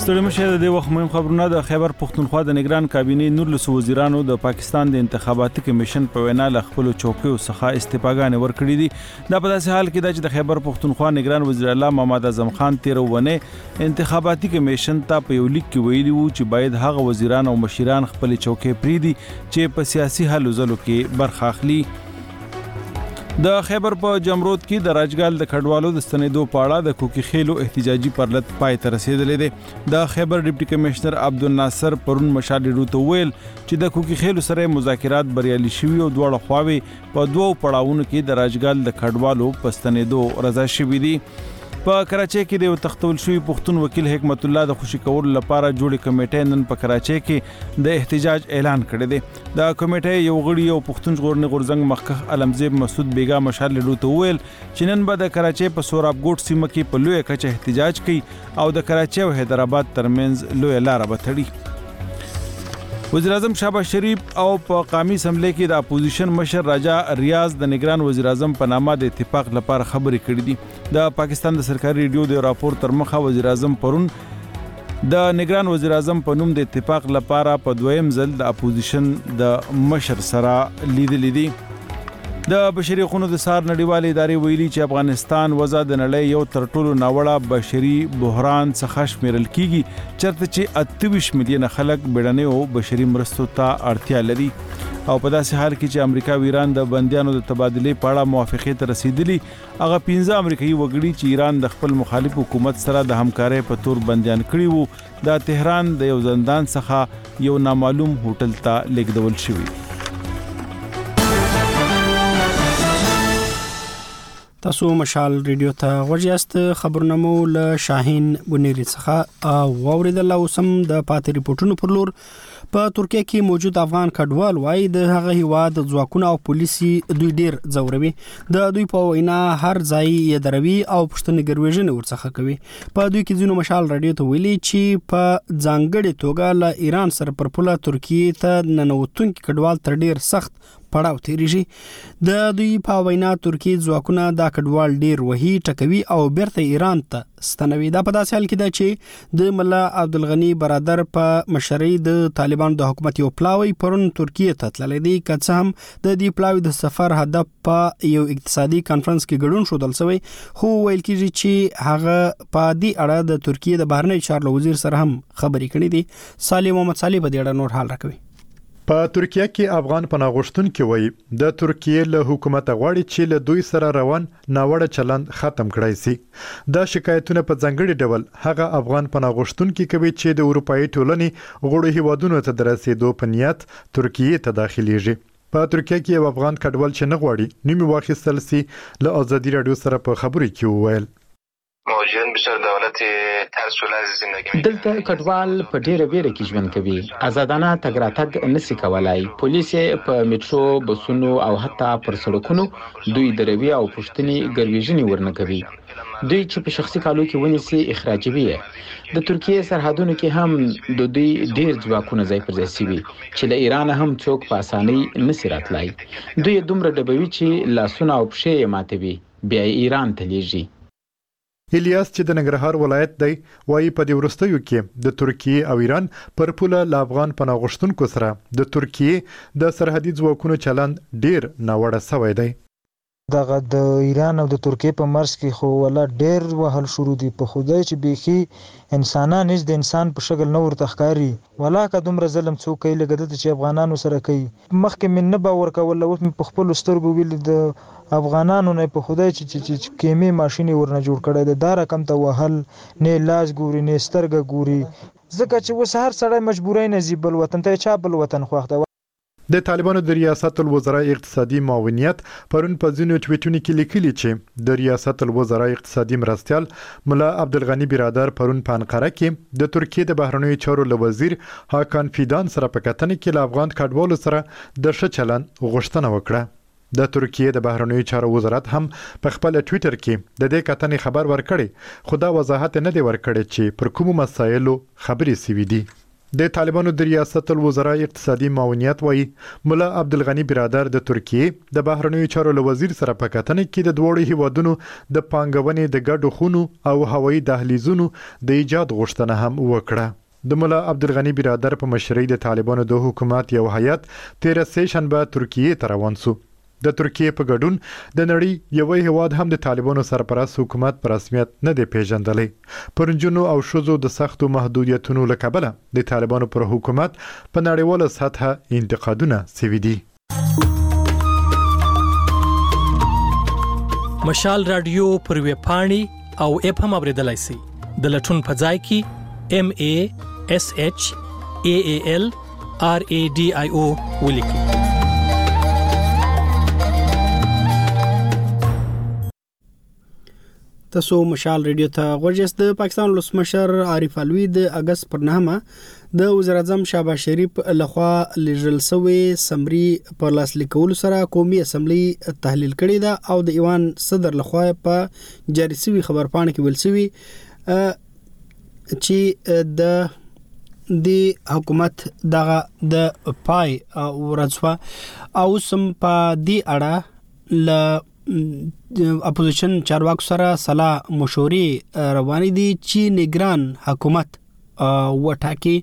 ستړي مشه د وخت مهم خبرونه د خیبر پختونخوا د نگران کابینې 19 وزیرانو د پاکستان د انتخاباتي کمیشن په وینا ل خپل چوکیو څخه استفاګانې ورکړې دي دا په داسې حال کې د خیبر پختونخوا نگران وزیر اعلی محمد اعظم خان 13 ونه انتخاباتي کمیشن ته په یو لیک کې ویلي وو چې باید هغه وزیران او مشیران خپل چوکۍ پریدي چې په سیاسي حل زلو کې برخه اخلي د خیبر په جمرود کې د راجګال د کډوالو د ستنېدو په اړه د کوکی خېلو احتجاجي پرلط پای ته رسیدلې ده د خیبر ډیپټي کمشنر عبدالناصر پرون مشال ډیډو ویل چې د کوکی خېلو سره مذاکرات بریالي شوي او دواړه خواوې په دوو پړاوونو کې د راجګال د کډوالو په ستنېدو رضا شوي دي په کراچۍ کې د یو تختول شوی پښتون وکیل حکمت الله د خوشي کولو لپاره جوړې کمیټې نن په کراچۍ کې د احتجاج اعلان کړی دی د کمیټې یو غړي او پښتون ژغورنې غورځنګ مخکخ علمزیب مسعود بیګا مشال لډو ویل چې نن به د کراچۍ په سوراب ګوټ سیمه کې په لوی کچه احتجاج کوي او د کراچۍ او حیدرآباد ترمنځ لوی لار به تړي وزیر اعظم شهباز شریف او په قومي اسمبلی کې د اپوزیشن مشر راجا ریاض د نگران وزیر اعظم په نامه د اتفاق لپاره خبرې کړې دي د پاکستان د سرکاري ریډیو د راپور تر مخه وزیر اعظم پرون د نگران وزیر اعظم په نوم د اتفاق لپاره په دویم ځل د اپوزیشن د مشر سره لیدلې دي د بشري حقوقو د سار نړیوالې ادارې ویلي چې افغانستان وضع د نړۍ یو تر ټولو ناوړه بشري بحران څخه شمیرل کیږي چرته چې 28 میلیونه خلک بیړنۍ او بشري مرستو ته اړتیا لري او په داسې حال کې چې امریکا او ایران د بندیانو د تبادلې په اړه موافقې ته رسیدلي هغه 15 امریکایي وګړي چې ایران د خپل مخالف حکومت سره د همکارۍ په تور بندیان کړي وو د تهران د یو زندان څخه یو نامعلوم هوټل ته لیږدول شوي تاسو مشال ریډیو ته ورجاست خبرونه مو له شاهین بنيري څخه واوریدل او سم د پاتې ریپورتونو پر لور په ترکیه کې موجود افغان کډوال وای د هغه هیواد ځواکونه او پولیسي دوی ډیر زوروي د دوی په وینا هر ځای یې دروي او پښتني ګرویژن ورڅخه کوي په دوی کې ځینو مشال رادیو ته ویلي چې په ځانګړي توګه له ایران سره پر پوله ترکیه ته ننوتونکي کډوال تر ډیر سخت پړاو تیریږي د دوی په وینا ترکیه ځواکونه دا کډوال ډیر وਹੀ ټکوي او بیرته ایران ته ستنوي دا په داسې حال کې ده چې د ملا عبدالغنی برادر په مشرۍ د طالبان د حکومت یو پلاوی پرون ترکیه ته تللی دی که څه هم د دې پلاوی د سفر هدف په یو اقتصادي کانفرنس کې ګډون شودل شوی خو ویل کېږي چې هغه په دې اړه د ترکیه د بهرنی چارو وزیر سره هم خبرې کړې دي صالح محمد صالح په دې اړه نور حال راکوي په ترکیه کې افغان پناه غوښتونکي وایي د ترکیه له حکومت غواړي چې له دوی سره روان ناوړه چلند ختم کړای شي دا شکایتونه په ځانګړي ډول هغه افغان پناه غوښتونکي کوي چې د اروپאי ټولنې غړو هیوادونو ته درسېدو په نیت ترکیه ته داخليږي په ترکیه کې یو افغان کډوال چې نه غواړي نیمه واخیستل سي له ازادي رادیو سره په خبرو کې وویل موجودن بسیار دولت ترس و لرز زندگی میکنن دلته کډوال په ډیره بیره کې ژوند کوي آزادانه تګ راتګ نشي کولای پولیس په میټرو بسونو او حتی پر سړکونو دوی دروي او پښتني ګرویژنې ورنه کوي دوی چې په شخصي کالو کې ونیسي اخراجوي د ترکیه سرحدونو کې هم د دوی ډیر ځواکونه ځای پر ځای شوي چې له ایران هم څوک په اسانۍ نشي راتلای دوی دومره ډبوي چې لاسونه او پښې ماتوي بیا ایران ته لیږي الیاس چې د ننګرهار ولایت دی وایي په دې وروستیو کې د ترکیه او ایران پر پوله له افغان پناه غوښتونکو سره د ترکیه د سرحدي ځواکونو چلند ډیر ناوړه شوی دی دغه د ایران او د ترکیه په مرز کې خو ولا ډیر وهل شروع دي په خدای چې بيخي انسانان هیڅ د انسان په شکل نور تخکاری ولا که دومره ظلم څوک کوي لګد چې افغانانو سره کوي مخکې من نه باور کول اوس په خپل سترګو ویل د افغانانو نه په خدای چې کیمې ماشيني ورنه جوړ کړي د دا رقم ته وهل نه لاس ګوري نه سترګه ګوري ځکه چې وس هر سړی مجبورای نه زی بل وطن ته چا بل وطن خوښته د طالبانو د ریاست الوزرا اقتصادي معاونیت پرون په ځینو ټویټونو کې لیکلي چې د ریاست الوزرا اقتصادي مرستيال ملا عبدالغنی برادر پرون په انقره کې د ترکیه د بهرنیو چارو وزیر هاکان فیدان سره په کتنه کې له افغان کډوالو سره د ښه چلند غوښتنه وکړه د ترکیه د بهرنیو چارو وزارت هم په خپل ټویټر کې د دې کتنې خبر ورکړي خو دا وضاحت نه دی ورکړی چې پر کومو مسایلو خبرې سوي دي د طالبانو د ریاست الوزرا اقتصادي معاونیت وایي مولا عبدالغنی برادر د ترکیې د بهرنیو چارو وزیر سره په کتنه کې د دوړو هیوادونو د پانګونې د ګډو خونو او هوایي دهلیزونو د ایجاد غوښتنه هم وکړه. د مولا عبدالغنی برادر په مشرۍ د طالبانو د حکومت یو هیئت 13 شنبه ترکیې ته روان شو. د ترکیې په ګډون د نړۍ یو هیواد هم د طالبانو سرپرست حکومت په رسمیت نه دی پیژندلی. پر نجونو او ښځو د سختو محدودیتونو له کبله د طالبانو پر حکومت په نړیواله سطحه انتقادونه سوي دي. مشال رادیو پر ویب پاڼې او اپ هم اوریدلای شئ. د لټون په ځای کې MASHAALRADIO ولیکئ. تاسو مشال ریډیو ته غوږیاست. د پاکستان ولسمشر عارف علوي د اگست پر 9 د وزیر اعظم شهباز شریف لخوا لیږل شوی سمري په لاسلیکولو سره قومي اسمبلی تحلیل کړې ده او د ایوان صدر لخوا په جاری شوی خبرپاڼه کې ویل شوی چې د حکومت دغه د پای ورځوا او سم په دی اړه ل اپوزیشن چارواکو سره صلاح مشورې روانې دي چې نگران حکومت وټاکي.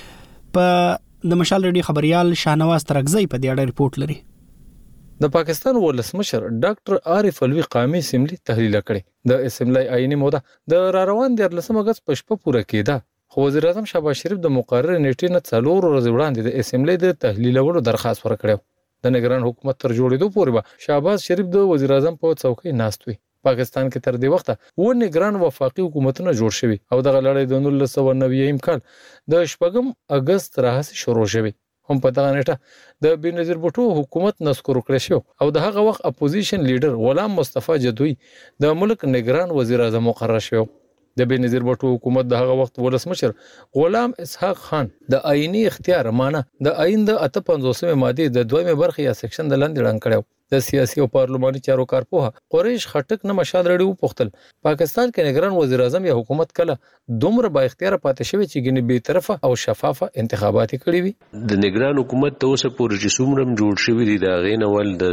په د مشال ریډیو خبريال شاهنواز ترغزی په دې اړه ریپورت لري. د پاکستان ولسمشر ډاکټر عارف علوي قومي اسمبلی تحلیل کړي. د اسمبلی آئینی موده د روان 13 اگست په شپه پوره کېده. خو وزیر اعظم شهباز شریف د مقرره نیټې نه 4 ورځې وړاندې د اسمبلی د تحلیلولو درخواست ورکړ. د نگران حکومت تر جوړېدو پورې به شهباز شریف د وزیر اعظم په څوکۍ ناست وي. پاکستان کې تر دې وخته و نگران وفاقي حکومتونه جوړ شوي او د لړۍ د 1990 کال د 8 اگست راهیسې شروع شوی. هم په دغه نیټه د بنظیر بوټو حکومت نسکور کړی شو او د هغه وخت اپوزیشن لیډر غلام مصطفی جدوی د ملک نگران وزیر اعظم مقرر شو. د بنظیر بوټو حکومت د هغه وخت ولسمشر غلام اسحاق خان د آئینی اختیار معنی د آئین د 58 ماده د 2 برخه یا سیکشن د لاندې وړاندې کړو. د سیاسي او پارلماني چارو کارپوه قریش خټک نه مشال رډیو پختل پاکستان کې نگران وزیر اعظم یا حکومت کله دومره با اختیار پاتې شوی چې ګنې به طرفه او شفافه انتخابات کړي وي. د نگران حکومت ته اوسه پورې چې څومره جوړ شوی دی دا غینول د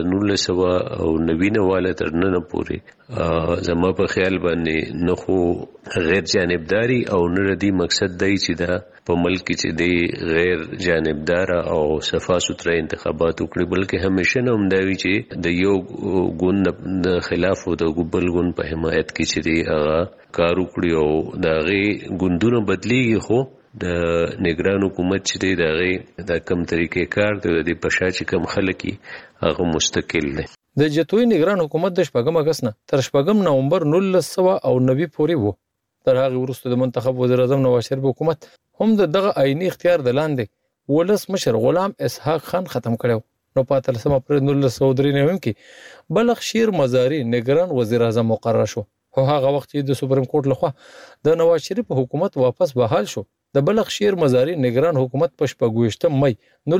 1990 واله تر نن پورې زما په خیال باندې نه خو غیر جانبداري او نه ردی مقصد دی چې دا په ملک کې د غیر جانبدار او صفا سوتره انتخابات وکړي بلکې همیشه نه همداوي چې د یو ګوند د خلاف او د ګبل ګوند په حمایت کې چې دی هغه کار وکړي او دا غي ګوندونه بدلیږي. خو د نگران حکومت چې دی دا غي د کم طریقې کار د پښا چې کم خلک هغه مستقل دي. د جتوی نگران حکومت د 8 اگست نه تر 8 نومبر 1990 پورې وو. تر هغه وروسته د منتخب وزیر اعظم نواز شریف حکومت هم دغه آئینی اختیار د لاندې ولسمشر غلام اسحاق خان ختم کړو. نو په 13 اپریل 1993 کې بلخ شیر مزاری نگران وزیر اعظم مقرر شو. خو هغه وخت چې د سپریم کورټ لخوا د نواز شریف حکومت واپس بحال شو. د بلخ شیر مزاری نگران حکومت په 28 مئی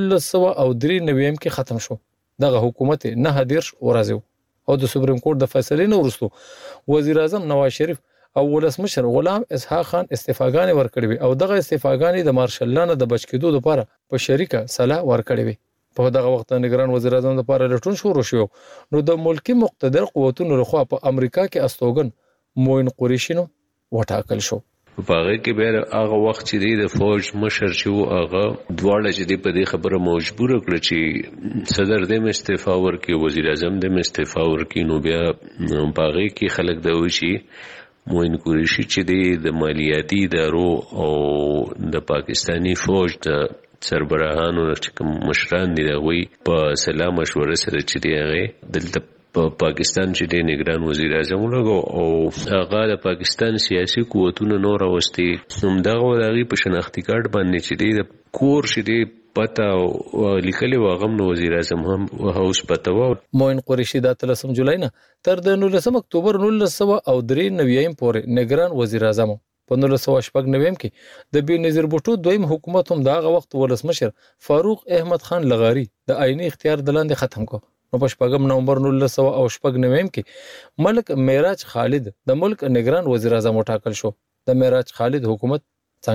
1993 کې ختم شو. دغه حکومت نه هدیرش ورځو او د سپریم کورټ د فیصلې نه وروسته وزیر اعظم نواز شریف او ولسمشر غلام اسحاق خان استعفاګانې ورکړې او دغه استعفاګانې د مارشل لانه د بچکیدو لپاره په شریکه صلاح ورکړې. په دغه وخت نگران وزیر اعظم لپاره لټون شروع شو. نو د ملکی مقتدر قوتونو لخوا په امریکا کې استوګن موین قریشی نو وټاکل شو. په هغه کې به هغه وخت چې د فوج مشر چې هغه دواړه چې په دې خبره مجبور کړ چې صدر دې استعفا ورکړي وزیر اعظم دې استعفا ورکړي. نو بیا په هغه کې خلک دا وشي موین قریشی چې د مالیاتي ادارو او د پاکستانی فوج د سربراهانو چې کوم مشران دي دوی په سلام مشوره سره چې دی هغه دلته په پاکستان چې د نگران وزیر اعظم لګو او هغه د پاکستان سیاسي قوتونو نور واستي هم دغه په شناختی کارت باندې چې دی د کور چې دی پتا او لیکلي واغم نو وزیر اعظم هم هاوس پتاو. موین قریشی د 13 جولای نه تر د 19 اکتوبر 1993 پورې نگران وزیر اعظم. په 1999 کې د بنظیر بوټو دویم حکومت هم دغه وخت ولسمشر فاروق احمد خان لغاری د آئینی اختیار د لاندې ختم کو. نو په 8 نومبر 1999 کې ملک معراج خالد د ملک نگران وزیر اعظم وټاکل شو. د معراج خالد حکومت څنګه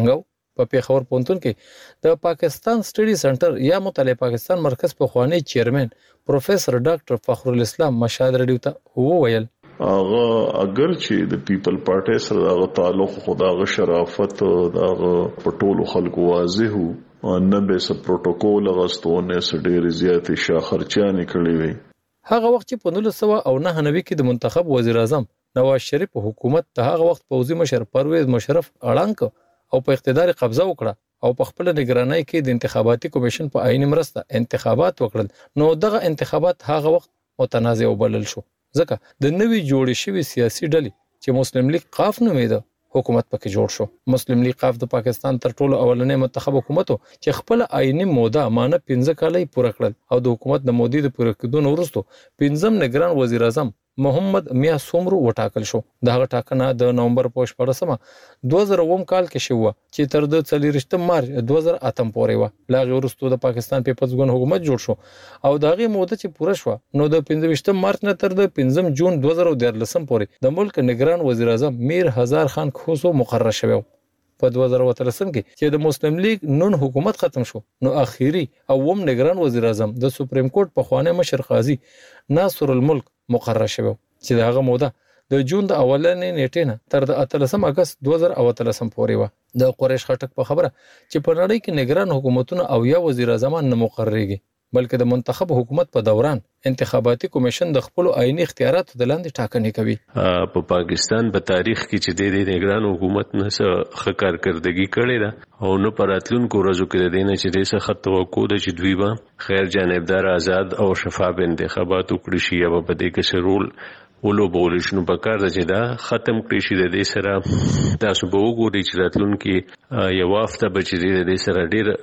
په پیښور پوهنتون کې د پاکستان سټډي سنټر یا مطالعه پاکستان مرکز په خوانی چیرمن پروفیسور ډاکټر فخر الاسلام مشهد رادیو ته وویل هغه اگر چې د پیپل پارټي سره هغه تعلق خداغه شرافت هغه پټولو خلکو واضح وو نه به س پروتوکول غستونه س ډېر زیات شاخرچانې کړې وي. هغه وخت چې په 1999 کې د منتخب وزیر اعظم نواز شریف حکومت د هغه وخت پوځي مشر پرویز مشرف اړانک او په اقتدار قبضه وکړه او په خپل نگرانۍ کې د انتخاباتي کمیشن په عین مرسته انتخابات وکړل نو دغه انتخابات هغه وخت متنازع وبلل شو ځکه د نوې جوړې شوی سیاسي ډلې چې مسلم لیگ قاف نومیده حکومت پکې جوړ شو. مسلم لیگ قاف د پاکستان تر ټولو اولنې منتخب حکومت چې خپل عیني موده مانه 15 کال پوره کړل او د حکومت د مودې د پوره کېدو وروسته 15 نگران وزیر اعظم محمد میا سومرو وټاکل شو. دغه ټاکنه د نومبر په 14مه 2009 کال کې شو چې تر د 24 مارچ 2008 پورې و. لاغه وروسته د پاکستان پیپلز ګوند حکومت جوړ شو او دغه موده چې پوره شو نو د 15 مارچ نه تر د 15 جون 2013 پورې د ملک نگران وزیر اعظم میر هزار خان خوسو مقرر شوی. په 2013 کې چې د مسلم لیگ نون حکومت ختم شو نو اخیری او وم نگران وزیر اعظم د سپریم کورټ په خوانه مشر قاضي ناصر الملک مقرر شوی چې دغه موده د جون د اولنې نیټې نه تر د 18 اگست 2013 پورې و. د قریش خټک په خبره چې په نړۍ کې نگران حکومتونه او یا وزیر اعظم نه مقرریږي بلکې د منتخب حکومت په دوران انتخاباتي کمیشن د خپل عیني اختیاراتو د لاندې ټاکنې کوي. په پاکستان په تاریخ کې چې د نگران حکومت نه څه خکار کردګي کړې ده او نو پراتلونکو ورځو کې د دینه چې د څه خط توقع ده چې دوی به خیر جانبدار آزاد او شفاف انتخابات وکړي شي او په دې کې رول ولو بولشنو په کار ده چې دا ختم کړي شي. د دې سره تاسو به وګورئ چې راتلونکي یو هفته به چې د دې سره ډیر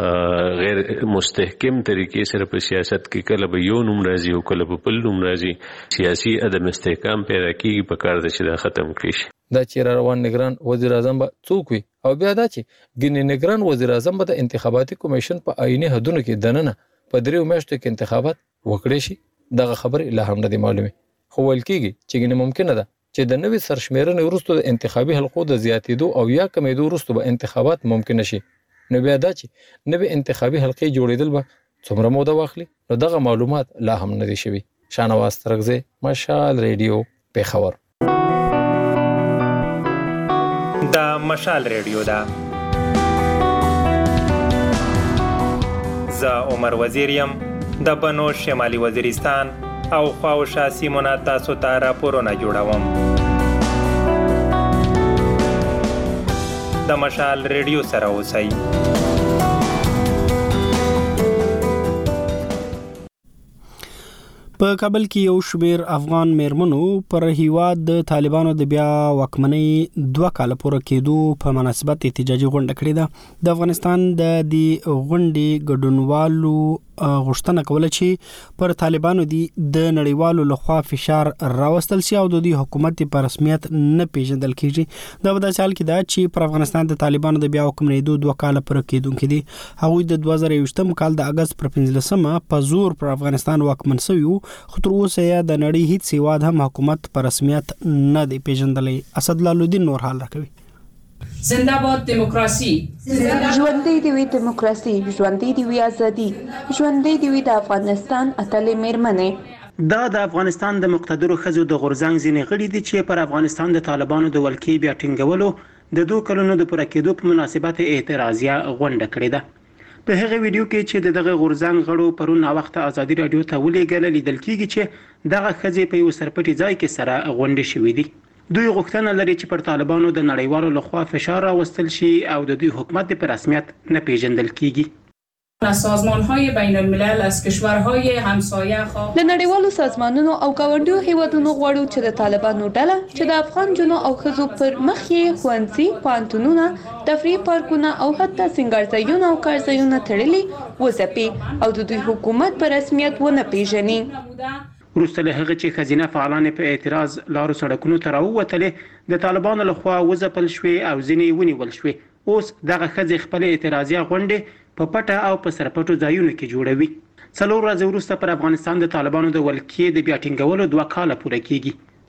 غیر مستحکم طریقې سره په سیاست کې کله به یو نوم راځي او کله به بل نوم راځي. سیاسي عدم استحکام پیدا کیږي په کار ده چې دا ختم کړي شي. دا چې روان نگران وزیر اعظم به څوک وي او بیا دا چې ګینه نگران وزیر اعظم به د انتخاباتي کمیشن په عیني حدونو کې دننه په 3 میاشتو کې انتخابات وکړي شي. دغه خبر لا هم نه معلومه خو ول کېږي چې ګینه ممکنه ده چې د نوې سرشمیرنې وروسته د انتخابي حلقو د زیاتېدو او یا کمیدو وروسته به انتخابات ممکن شي. نو بیا دا چې نوې انتخابي حلقې جوړېدل به څومره موده واخلي نو دغه معلومات لا هم نه دي شوي. شانواز ترغزه مشال ریډیو پیښور. دا مشال ریډیو دا زه عمر وزیر یم د بنو شمالي وزیرستان او خواوشا سیمونه تاسو ته راپورونه جوړوم. د مشال ریډیو سره اوسئ. په کابل کې یو شمېر افغان میرمنو پر هیواد د طالبانو د بیا واکمنۍ 2 کال پوره کېدو په مناسبت احتجاجي غونډه کړې ده. د افغانستان د دې غونډې ګډونوالو غوښتنه کوله چې پر طالبانو د نړیوالو لخوا فشار راوستل شي او د دې حکومت په رسمیت نه پیژندل کیږي. دا په داسې حال کې ده چې پر افغانستان د طالبانو د بیا واکمنۍ 2 کال پوره کېدونکې دي. هغوی د 2021 کال د اگست پر 15مه په زور پر افغانستان واکمن شوي خو تر اوسه د نړۍ هیڅ هیواد هم حکومت په رسمیت نه دی پیژندلی. اسد لالودین نور حال راکوي. زنده باد دیموکراسي. ژوندۍ دی وي دیموکراسي، ژوندۍ دی وي ازادي، ژوندۍ دی وي د افغانستان اتلې میرمنې. دا د افغانستان د مقتدرو ښځو د غورځنګ ځینې غړي دي چې پر افغانستان د طالبانو د ولکې بیا ټینګولو د 2 کلونو د پوره کېدو په مناسبت اعتراضیه غونډه کړې ده. په هغه ویډیو کې چې دغه غورځنګ غړو پرون وخت ازادي رادیو ته ولېږل لیدل کېږي چې دغه ښځې په یو سرپټي ځای کې سره غونډه شوې دي. دوی غوښتنه لري چې پر طالبانو د نړیوالو لخوا فشار راوستل شي او د دوی حکومت په رسمیت نه پیژندل کیږي. سازمان‌های بین‌الملل از کشورهای همسایه د نړیوالو سازمانونو او ګاونډیو هیوادونو غواړو چې د طالبانو ډله چې د افغان جنو او ښځو پر مخ یې ښوونځي، پوهنتونونه، تفریح پارکونه او حتی سینګارځایونه او کارځایونه تړلي وځپي او د دوی حکومت په رسمیت ونه پیژني. وروسته له هغه چې ښځینه فعالان په اعتراض لارو سړکونو ته راووتلې د طالبانو لخوا وځپل شوې او ځینې ونیول شوې. اوس دغه ښځې خپل اعتراضیه غونډې په پټه او په سرپټو ځایونو کې جوړوي. 4 ورځې وروسته پر افغانستان د طالبانو د ولکې د بیا ټینګولو 2 کال پوره کیږي.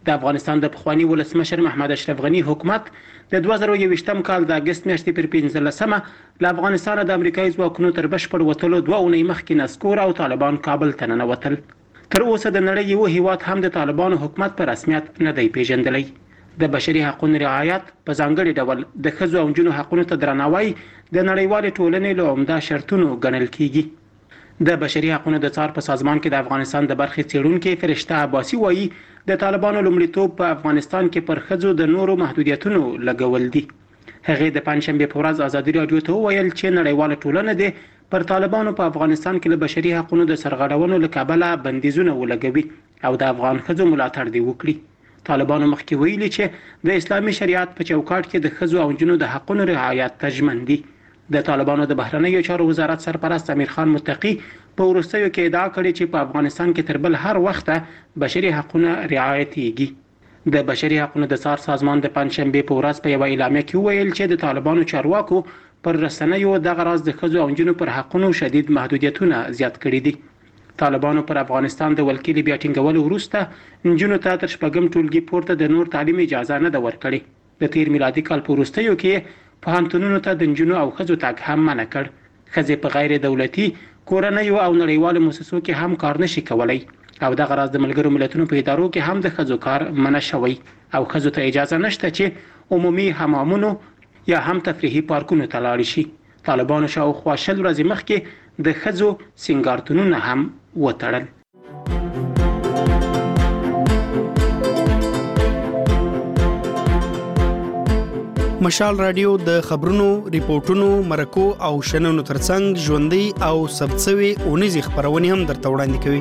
د افغانستان د پخوانی ولسمشر محمد اشرف غنی حکومت د 2021م کال د اگست میاشتې پر 15مه له افغانستان د امریکایي ځواکونو تر بشپړ وتلو 2 اونۍ مخکې نسکور او طالبان کابل ته ننوتل. تر اوسه د نړۍ یو هیواد هم د طالبانو حکومت په رسمیت نه دی پیژندلی. د بشري حقوقو رعایت په ځانګړي ډول د ښځو او نجونو حقوقو ته درناوی د نړیوال ټولنې له عمده شرطونو ګڼل کیږي. د بشري حقوقو د څار په سازمان کې د افغانستان د برخې څېړونکو فرشته عباسي وایي د طالبانو لومړیتوب په افغانستان کې پر ښځو د نورو محدودیتونو لګول دي. هغه د پنځشنبه په ورځ ازادي رادیو ته ویل چې نړیواله ټولنه د پر طالبانو په افغانستان کې له بشري حقوقو د سرغړونو له کبله بندیزونه ولګوي او د افغان ښځو ملاتړ دی وکړي. طالبانو مخکې ویلي چې د اسلامي شریعت په چوکاټ کې د ښځو او نجونو د حقوقو رعایت تضمین دي. د طالبانو د بهرنیو چارو وزارت سرپرست امیر خان متقی په وروستیو کې ادعا کړې چې په افغانستان کې تر بل هر وخت بشري حقوقو رعایت کیږي. د بشري حقوقو د څار سازمان د پنځشنبه په ورځ په یو اعلامیه کې ویل چې د طالبانو چارواکو پر رسنیو دغه راز د ښځو او نجونو پر حقوقو شدید محدودیتونه زیات کړي دي. طالبانو پر افغانستان د ولکې بیا ټینګولو وروسته نجونو ته تر شپږم ټولګي پورته د نور تعلیم اجازه نه ده ورکړې. د تیر میلادي کال په وروستیو کې پوهنتونونو ته د نجونو او ښځو تګ هم منع کړ. ښځې په غیر دولتي کورنیو او نړیوالو مؤسسو کې هم کار نشي کولای او دغه راز د ملګرو ملتونو په ادارو کې هم د ښځو کار منع شوی او ښځو ته اجازه نشته چې عمومي حمامونو یا هم تفریحي پارکونو ته لاړ شي. طالبانو شاوخوا 20 ورځې مخکې د ښځو سینګارتونونه هم وتړل. مشال رادیو د خبرونو، ریپورتونو، مرکو او شننو ترڅنګ ژوندۍ او ثبتسوي اونیزې خبرونه هم درته وړاندې کوي.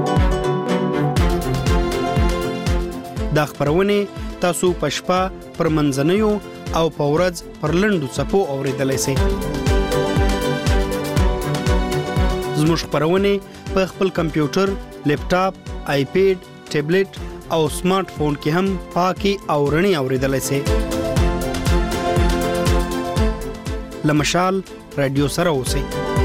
دا خبرونه تاسو په شپه پر منځنیو او په ورځ پر لنډو څپو اوریدلای شئ. زموږ خبرونه په خپل کمپیوټر، لیپټاپ، آیپیډ، ټابلیټ او سمارټ فون کې هم پاکي او رڼي اوریدلای شئ. لمشال رادیو سره اوسئ.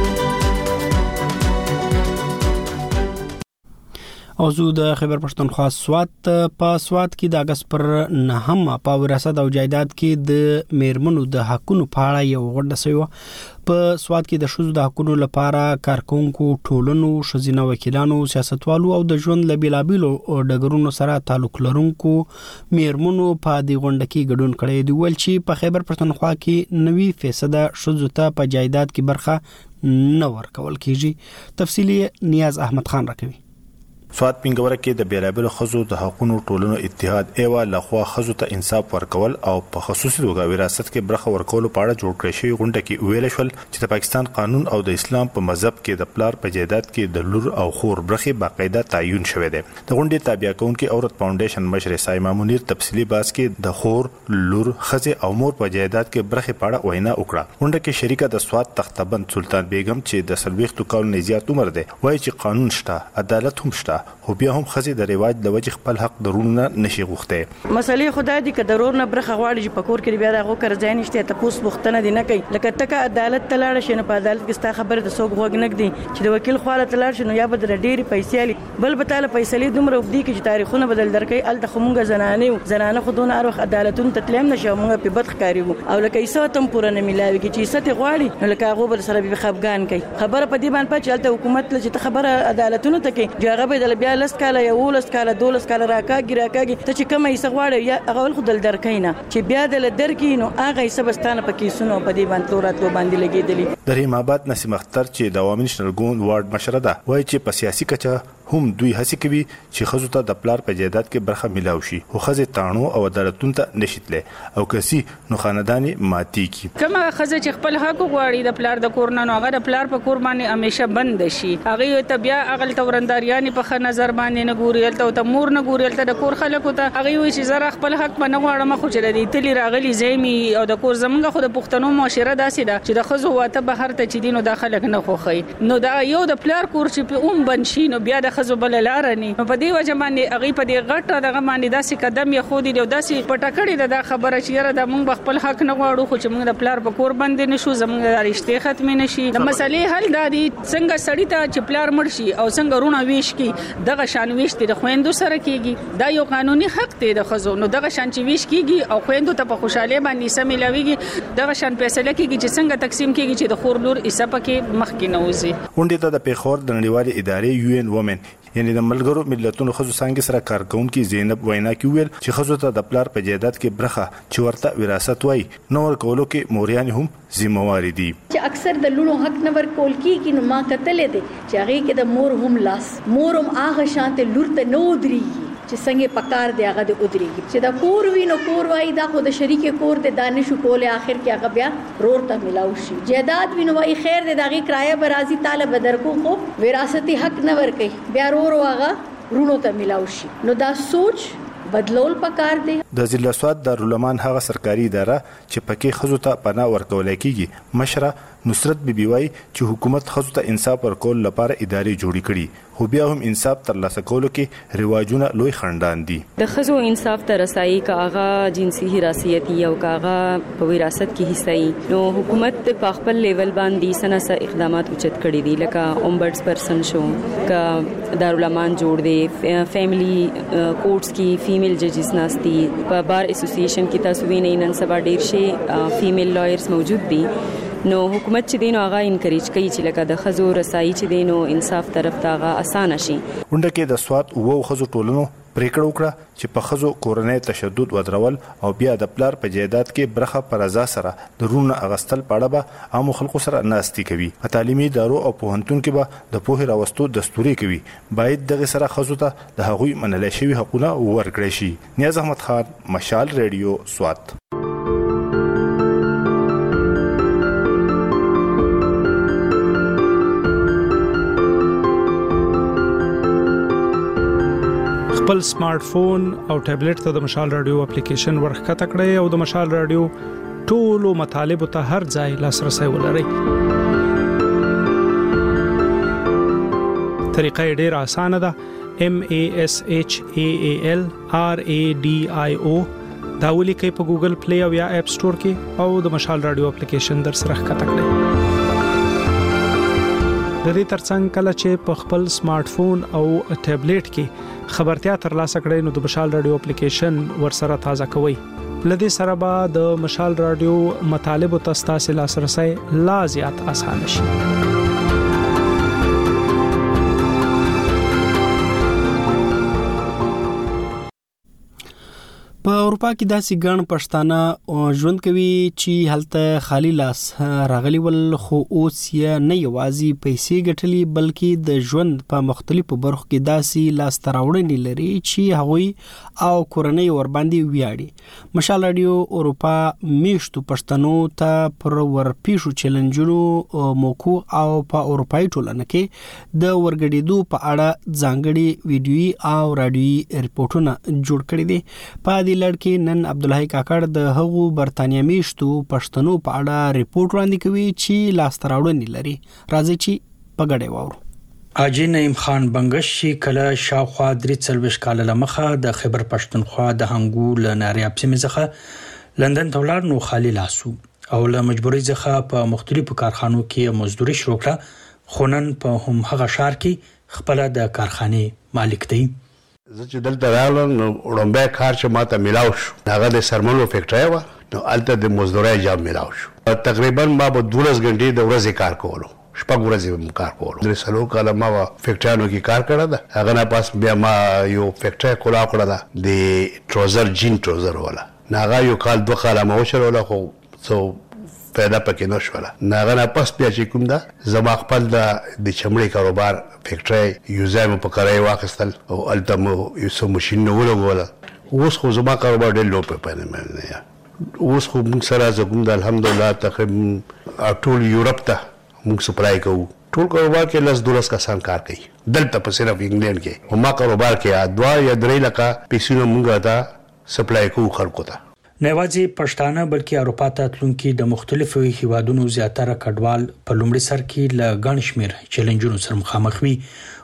او زه د خیبر پښتونخوا سوات په سوات کې د اگست پر 9 په وراثت او جایداد کې د میرمنو د حقونو په اړه یو غونډه شوه. په سوات کې د ښځو د حقونو لپاره کارکونکو ټولنو، ښځینه وکیلانو، سیاستوالو او د ژوند له بیلابیلو ډګرونو سره تعلق لرونکو میرمنو په دې غونډه کې ګډون کړی دی. ول چې په خیبر پښتونخوا کې 90% ښځو ته په جایداد کې برخه نه ورکول کیږي. تفصیلی نیاز احمد خان راکوي. سوات پنګوره کې د بیلابل خزو د حقوقو ټولنو اتحاد ایوا لخوا خزو ته انصاف ورکول او په خصوصي توګه وراثت کې برخه ورکول په اړه جوړ کړی شوی غونډه کې ویل شول چې د پاکستان قانون او د اسلام په مذهب کې د پلار په جایداد کې د لور او خور برخه باقاعده تعین شوی دی. د غونډې تابع کونکي عورت فاونډیشن مشر سایما منیر تفصیلی باس کې د خور، لور، خزه او مور په جایداد کې برخه په اړه وینا وکړه. غونډه کې شریکه د سوات تختبند سلطان بیگم چې د سلويختو کال زیات عمر دی وایي چې قانون شته، عدالت هم شته، خو بیا هم خزه د رواج د وجه خپل حق درونه نشي غوښته. مسلې خدای دې ک ضرور نه برخه غواړي چې پکور کې بیا دغه کرځای نشته ته پوس وختنه دي نه کوي. لکه تک عدالت تلاړ شي نه په عدالت کې ستا خبره د سوق وګ نګ دي چې د وکیل خواله تلاړ شي نو یا بدل ډېری پیسې علي بل به تعالی پیسې دومره وبدي کې چې تاریخونه بدل درکې ال تخمونګه زنانه خودونه اروخ عدالتون تتلم نشه موږ په بد ښکاریو او لکه ایسه تم پوره نه ملاوي کې چې ایسه غواړي نو لکه هغه بل سره به خفغان کوي. خبره په دې باندې چې حکومت لږ ته خبره عدالتونه ته کې جوړه به بیا لس کاله یو لس کاله دولس کاله راکاږي ته چې کومه ایسه غواړي یا هغه خو دل درکینه چې بیا دل درکینو هغه ایسه بستانه پکې سونو په دې باندې تورات باندې لګیدلی. د رحیم آباد نسیم اختر چې د عوامي نېشنل ګوند وارډ مشره ده وایي چې په سیاسي کچه هم دوی هڅه کوي چې خزو ته د پلار په جایداد کې برخه ملاو شي او خزه تانو او عدالتون ته نشیتله او کسي نو خاندانی ماتي کی کومه خزه چې خپل حق غواړي د پلار د کور نه نو هغه د پلار په کور باندې همیشه بند شي. هغه ته بیا اغل تورنداریانی په نظر باندې نه ګوري ته مور نه ګوري ته د کور خلکو ته هغه وي چې زره خپل حق په نه غواړم خو چې د تلی راغلي زمي او د کور زمونږ خو د پښتنو معاشره داسې ده چې د خزو واته بهر ته چې دینو داخله نه خوخي نو دا یو د پلار کور چې په بن شي نو بیا د خزو بل لار نه په دې وجه باندې هغه په دې غټه دغه باندې داسې قدم یې خو دی او داسې پټکړی د خبره چې یاره د مونږ خپل حق نه غواړو خو چې مونږ د پلار په کور باندې نشو زمونږ د رشتې ختم نشي د مسلې حل دادی څنګه سړی ته چې پلار مړ شي او څنګه رونه ویش کی دغه شان ویش د خويندو سره کیږي دا یو قانوني حق دی د خزو نو دغه شان چې ویش کیږي او خويندو ته په خوشاله باندې سملاويږي دغه شان فیصله کیږي چې څنګه تقسیم کیږي چې د خور لور حصہ پکې مخ کې نوځي غونډه ته د پیښور د نړیوالې ادارې UN Women یعنی د ملګرو ملتونو خزو څنګه سره کارکونکو زینب وینا کې ویل چې خزو ته د پلار په جیدات کې برخه چې ورته وراثت وای نو ورکولو کې موریان هم ذمہوار دي چې اکثر د لونو حق نه ورکول کیږي نو ما کتلې دي چې هغه کې د مور هم لاس مورم هغه شانته لور ته نو دري چې څنګه پکار دی هغه د ودرېږي چې دا کور وینو کور وای دا خو د شریک کور د دانش کوله اخر کې هغه بیا رور ته ملاو شي جیدات وینو وای خیر د دغه کرایه برازي طالب درکو خو وراثتي حق نه ورکي بیا رور واغه رونو ته ملاو شي نو دا سوچ بدلول پکار دی د ضلع سواد دارالعلومان هغه سرکاري اداره چې پکې خزو ته پناه ورکول کیږي مشره نصرت بیبي وای چې حکومت خزو ته انصاف ورکول لپاره ادارې جوړې کړي خو بیا هم انصاف ترلاسه کولو کې رواجونه لوی خندان دي د خزو انصاف ته رسایي کاغه جنسي حراسيتي او کاغه په وراثت کې حصہ نو حکومت په خپل لیول باندې سناسه اقدامات اوچت کړي دي لکه اومبډس پرسن شو کا دارالعلومان جوړ دي فیملی کورټس کې فیمیل ججز ناشتي په بار اسوسییشن کې تاسو وینئ نن سبا ډیر شي فیمیل لایرز موجود دي نو حکومت چې دینو هغه انکریج کوي چې لکه د خزو رسایي چې دینو انصاف طرف ته هغه اسانه شي ونده کې د سواد او خزو ټولنو پریکړه وکړه چې په خزو کورنۍ تشدد ودرول او بیا د پلار په جیدات کې برخه پر رضا سره د رونه اغستل پاړه به عام خلکو سره ناستي کوي تعلیمي ادارو او پوهنتون کې به د پوهه راوستو دستوري کوي باید دغه سره خزو ته د هغوی منل شوی حقوقونه ورکړي شي نیاز احمد خان مشال ریډیو سواد خپل سمارټ فون او ټابلیټ ته د مشال رادیو اپلیکیشن ورخکته کړئ او د مشال رادیو ټولو مطالب ته هر ځای لاسرسي ولرئ. طریقه ډیره اسانه ده. MASHAAL RADIO دا ولیکئ په ګوګل پلی او یا اپ سٹور کې او د مشال رادیو اپلیکیشن در سره ښکته کړئ. د دې ترڅنګ کله چې په خپل سمارټ فون او ټابلیټ کې خبرتیا ترلاسه کړئ نو د مشال رادیو اپلیکیشن ورسره تازه کوئ. لدې سره به د مشال رادیو مطالب او تاسو لاسرسي لا زیات اسانه شي. په اروپا کې داسې ګڼ پښتانه ژوند کوي چې هلته خالی لاس راغلي ول خو اوس یې نه یوازې پیسې ګټلي بلکې د ژوند په مختلفو برخو کې داسې لاس تراوړنې لري چې هغوی او کورنۍ ور باندې ویاړي. مشال رادیو اروپا میشتو پښتنو ته پر ورپیښو چیلنجونو موکو او په اروپאי ټولنه کې د ورګډېدو په اړه ځانګړي ویډیويي او رادیويي ریپورتونه جوړ کړي دي. په لړکی نن عبدالحی کاکړ د هغو برتانیا میشتو پښتنو په اړه ریپورت وړاندې کوي چې لاس تراوړنې لري. راځي چې په ګډه واورو. اجي نعیم خان بنگش کله شاوخوا 43 کال لمخه د خیبر پښتونخوا د هنګو لناریاب سیمه څخه لندن ته ولاړ نو خالی لاسو او له مجبوري څخه په مختلفو کارخانو کې مزدوري شروع کړه. خونن په هم هغه شهر کې خپل د کارخانه مالک دی. زه چې دلته راغلم نو وړاندې کار چې ماته ملاو شو هغه د سرمنو فیکټری و نو الته د مزدوري جاب ملاو شو. تقریبا ما به 12 غنټې د ورځې کار کولو شپږ ورځې کار کولو. د سلو کال ما فیکټریانو کې کار کړی دا هغه نه پاس بیا ما یو فیکټری کولا کړی دا د ټروزر جین ټروزر ولا هغه یو کال 2 کال ما وشرول خو څو پیدا پکې نشوله. هغه نه پاس بیا چې کوم دا زما خپل د چمړې کاروبار فیکټری یوزایم په کارای واخستل او التمو یو سم ماشين نو ولګول. اوس خو زما کاروبار ډېر لو په پنه مې اوس خو موږ سره زګوم د الحمدلله تقریبا ټول یورپ ته موږ سپلای کوو. ټول کاروبار کې لس 12 کسان کار کوي دلته په صرف انګلند کې او ما کاروبار کې ادوا یا درې لکه پیسې موږ ته سپلای کوو خلکو ته. نه واځي پښتانه بلکې اروپا ته تلونکي د مختلفو هیوادونو زیاتره کډوال په لومړي سر کې ل غنښمیر چیلنجونو سره مخامخ وي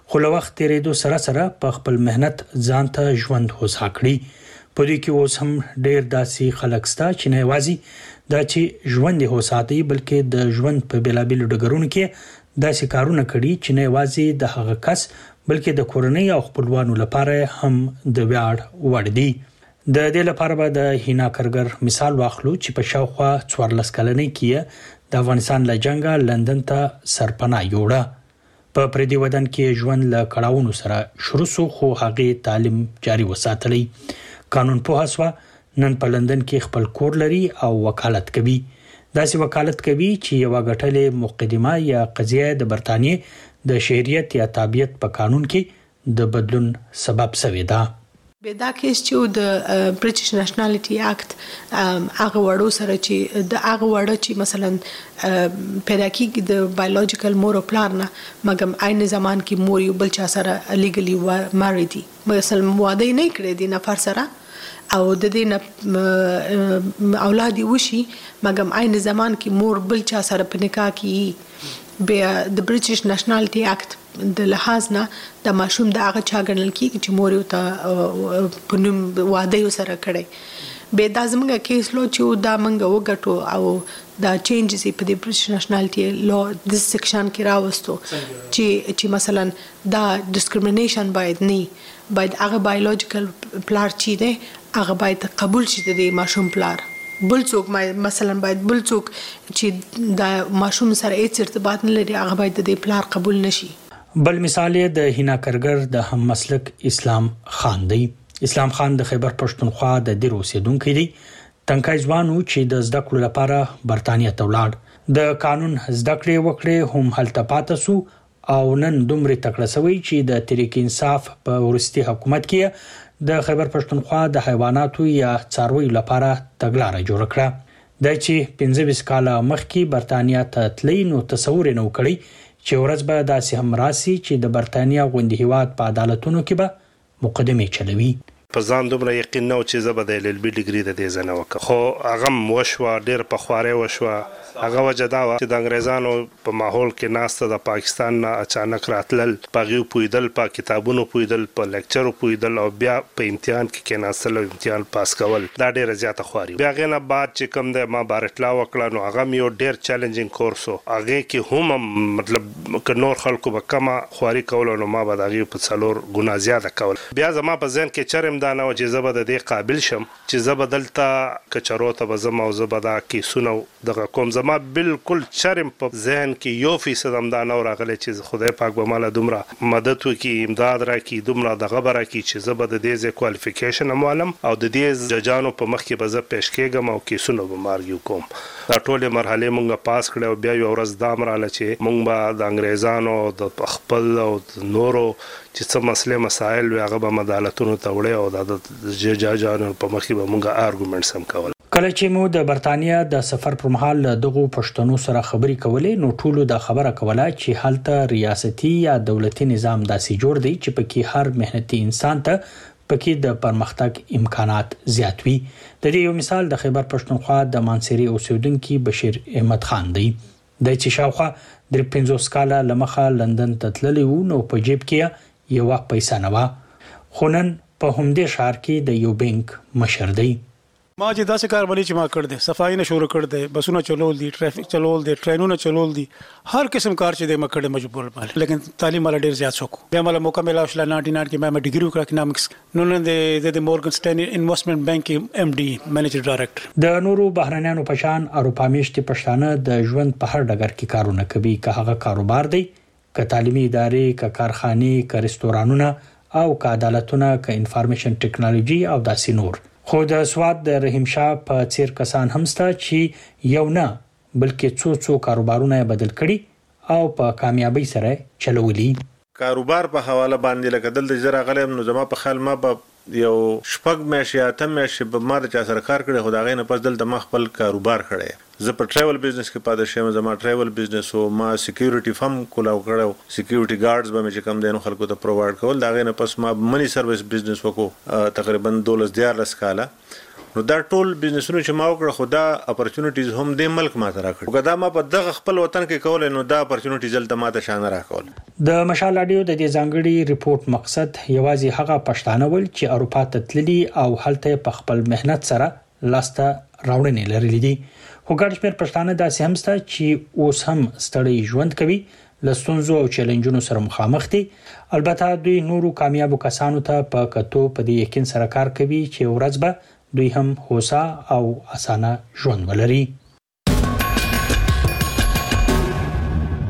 خو له وخت تیریدو سره په خپل مهنت ځان ته ژوند هوسا کړي. په دې کې اوس هم ډېر داسې خلک شته چې نه یوازې دا چې ژوند یې هوسا دی بلکې د ژوند په بېلابېلو ډګرونو کې داسې کارونه کړي چې نه یوازې د هغه کس بلکې د کورنۍ او خپلوانو لپاره هم د ویاړ وړ دي. د دې لپاره به د هینا کرګر مثال واخلو چې په شاوخوا 14 کلنۍ کې د افغانستان له جنگه لندن ته سرپناه یوړه. په پردي وطن کې ژوند له کړاوونو سره شروع شو خو هغه تعلیم جاري وساتلی. قانون پوه شو، نن په لندن کې خپل کور لري او وکالت کوي. داسې وکالت کوي چې یو غټلې مقدمه یا قضیه د برتانیې د شهریت یا تابعیت په قانون کې د بدلون سبب شوی ده. به دا کیس چې د برټیش نېشنالټي اکټ هغه وړو سره چې د هغه وړو چې مثلا پیدا کیږي د بایولوژیکل مور او پلار نه مګم عین زمان کې مور یو بل چا سره لیګلی ماري دي مثلا واده نه کړی دي نفر سره او د دې نه اولاد وشي مګم عین زمان کې مور بل چا سره په نکاح کې به د برټیش نېشنالټي اکټ د لحاظ نه د ماشوم د هغه چا ګڼل کیږي چې مور یو ته په نوم واده سره کړي. به دا زموږ کیس لو چې دا منګه وګټو او دا چینجز په د برټیش نېشنالټي لو د سیکشن کې راوستو چې مثلا دا ډیسکریمینیشن باید نه باید هغه بایولوژیکل پلار چې دی هغه باید قبول شي د ماشوم پلار بل څوک مثلا باید بل څوک چې د ماشوم سره هیڅ ارتباط نه لري هغه باید د پلار قبول نشي. بل مثال د هینا کرګر د هم مسلک اسلام خان دی. اسلام خان د خیبر پښتونخوا د دیر اوسیدونکو دی. تنکای ځوانو چې د زده کړو لپاره برتانیې ته ولاړ. د قانون زده کړې وکړې هم هلته پاتې سو او نن دومره تکړه شوی چې د تحریک انصاف په ورستي حکومت کې د خیبر پښتونخوا د حیواناتو یا څارویو لپاره تګلارې جوړ کړه. د چې 15 کاله مخکې برتانیې ته تللی نو تصور نه وکړي چې ورځ به داسې هم راسي چې د برتانیې غوندي هیواد په عدالتونو کې به مقدمه چلوي. په ځان دومره یقین نه و چې زه به د LLB ډیګري د دې ځنه وکړم خو هغه وشوه ډېر په خوارۍ وشوه. هغه وجه دا وه چې د انګریزانو په ماحول کې ناسته د پاکستان نه اچانک راتلل په هغې پوهېدل په کتابونو پوهېدل په لیکچرو پوهېدل او بیا په امتحان کې کېناستل او امتحان پاس کول دا ډېره زیاته خواري. بیا هغې نه بعد چې کوم دی ما بارټلا وکړه نو هغه مې یو ډېر چیلنجینګ کورس و. هغې کې هم مطلب که نور خلکو به کمه خواري کوله نو ما به د هغې په 4 ګنا زیاته کول. بیا زما په ذهن کې چرم دا نه و چې زه به د دې قابل شم چې زه به دلته کچرو ته به ځم او زه به دا کیسونه دغه کوم. زما بالکل چرم په ذهن کې 1% هم دا نه و راغلی چې خدای پاک به ماله دومره مدد وکړي امداد راکړي دومره دغه به راکړي چې زه به د دې ځای کوالیفیکیشن هم والم او د دې ججانو په مخ کې به زه پیش کېږم او کیسونه به مارګیو کوم. دا ټولې مرحلې مونږ پاس کړې او بیا یو ورځ دا هم راغله چې مونږ به د انګریزانو د خپل او د نورو چې څه مسلې مسایل وي هغه به عدالتونو ته وړي او د ججانو په مخ کې به مونږ آرګومنټس هم کول. کله چې مو د برتانیې د سفر پر مهال دغه پښتنو سره خبرې کولې نو ټولو د خبره کوله چې حالت ریاستي یا دولتي نظام داسې جوړ دی چې پکې هر مهنتي انسان ته پکې د پرمختګ امکانات زیات وي. د دې یو مثال د خیبر پښتونخوا د مانسيري اوسیدونکو بشیر احمد خان دی. د چې شاوخوا 50 کاله لمخه لندن ته تللی و نو په جیب کې یو پیسې نه و خو نن په همدې ښار کې د یو بانک مشر دی. ما چې داسې کار ولې چې ما کړ دې صفائی نه شروع کړ دې بسونه چلول دي ټریفیک چلول دي ټرینونه چلول دي هر قسم کار چې دې ما کړ مجبور بل لیکن تعلیم ولا ډیر زیات شوک بیا مله موقع ملا شل 99 کې ما ډیګری وکړ اکونومکس نو نن د مورګن سټینلی انویسټمنټ بانک MD منیجر ډایریکټر. د نورو بهرنیانو په شان اروپا میشتي پښتانه د ژوند په هر ډګر کې کارونه کوي که هغه کاروبار دی که تعلیمي ادارې که کارخانې که رستورانونه او که عدالتونه که انفارمیشن ټیکنالوژي او داسې نور. خو د سواد د رحیم شاه په څیر کسان هم ستا چې یو نه بلکې څو کاروبارونه بدل کړي او په کامیابی سره چلولي. کاروبار په حواله باندې لکه دلته زرا غلم نو زما په خیال ما په یو شپږ میاشتې اته میاشتې به ما د چا سره کار کړی خو د هغې نه پس دلته ما خپل کاروبار کړی. زه په ټریول بزنس کې پاتې شوم. زما ټریول بزنس او ما سکیورټي فارم کولاو کړو سکیورټي ګارډز به مې چې کم دینو خلکو ته پرووایډ کول. د هغې نه پس ما منی سرویس بزنس وکړو تقریبا 12 کاله نو دا ټول بزنسونه چې ما وکړه خو دا اپورچونټیز هم د ملک ماته راکړ کدا ما په دغه خپل وطن کې کول نو دا اپورچونټیز دلته ماته شان راکول د مشال اډیو د دې ځانګړي ریپورت مقصد یوازې هغه پښتانه ول چې اروپا ته تللي او هلته په خپل مهنت سره لاسته راوړنې لرلې دي خو ګډ شمېر پښتانه داسې هم شته چې اوس هم ستړي ژوند کوي لستونزو او چیلنجونو سره مخامخ دي البته دوی نورو کامیابو کسانو ته په کتو په دې یقین سره کار کوي چې ورځ به دوی هم هوسا او اسانه ژوند ولري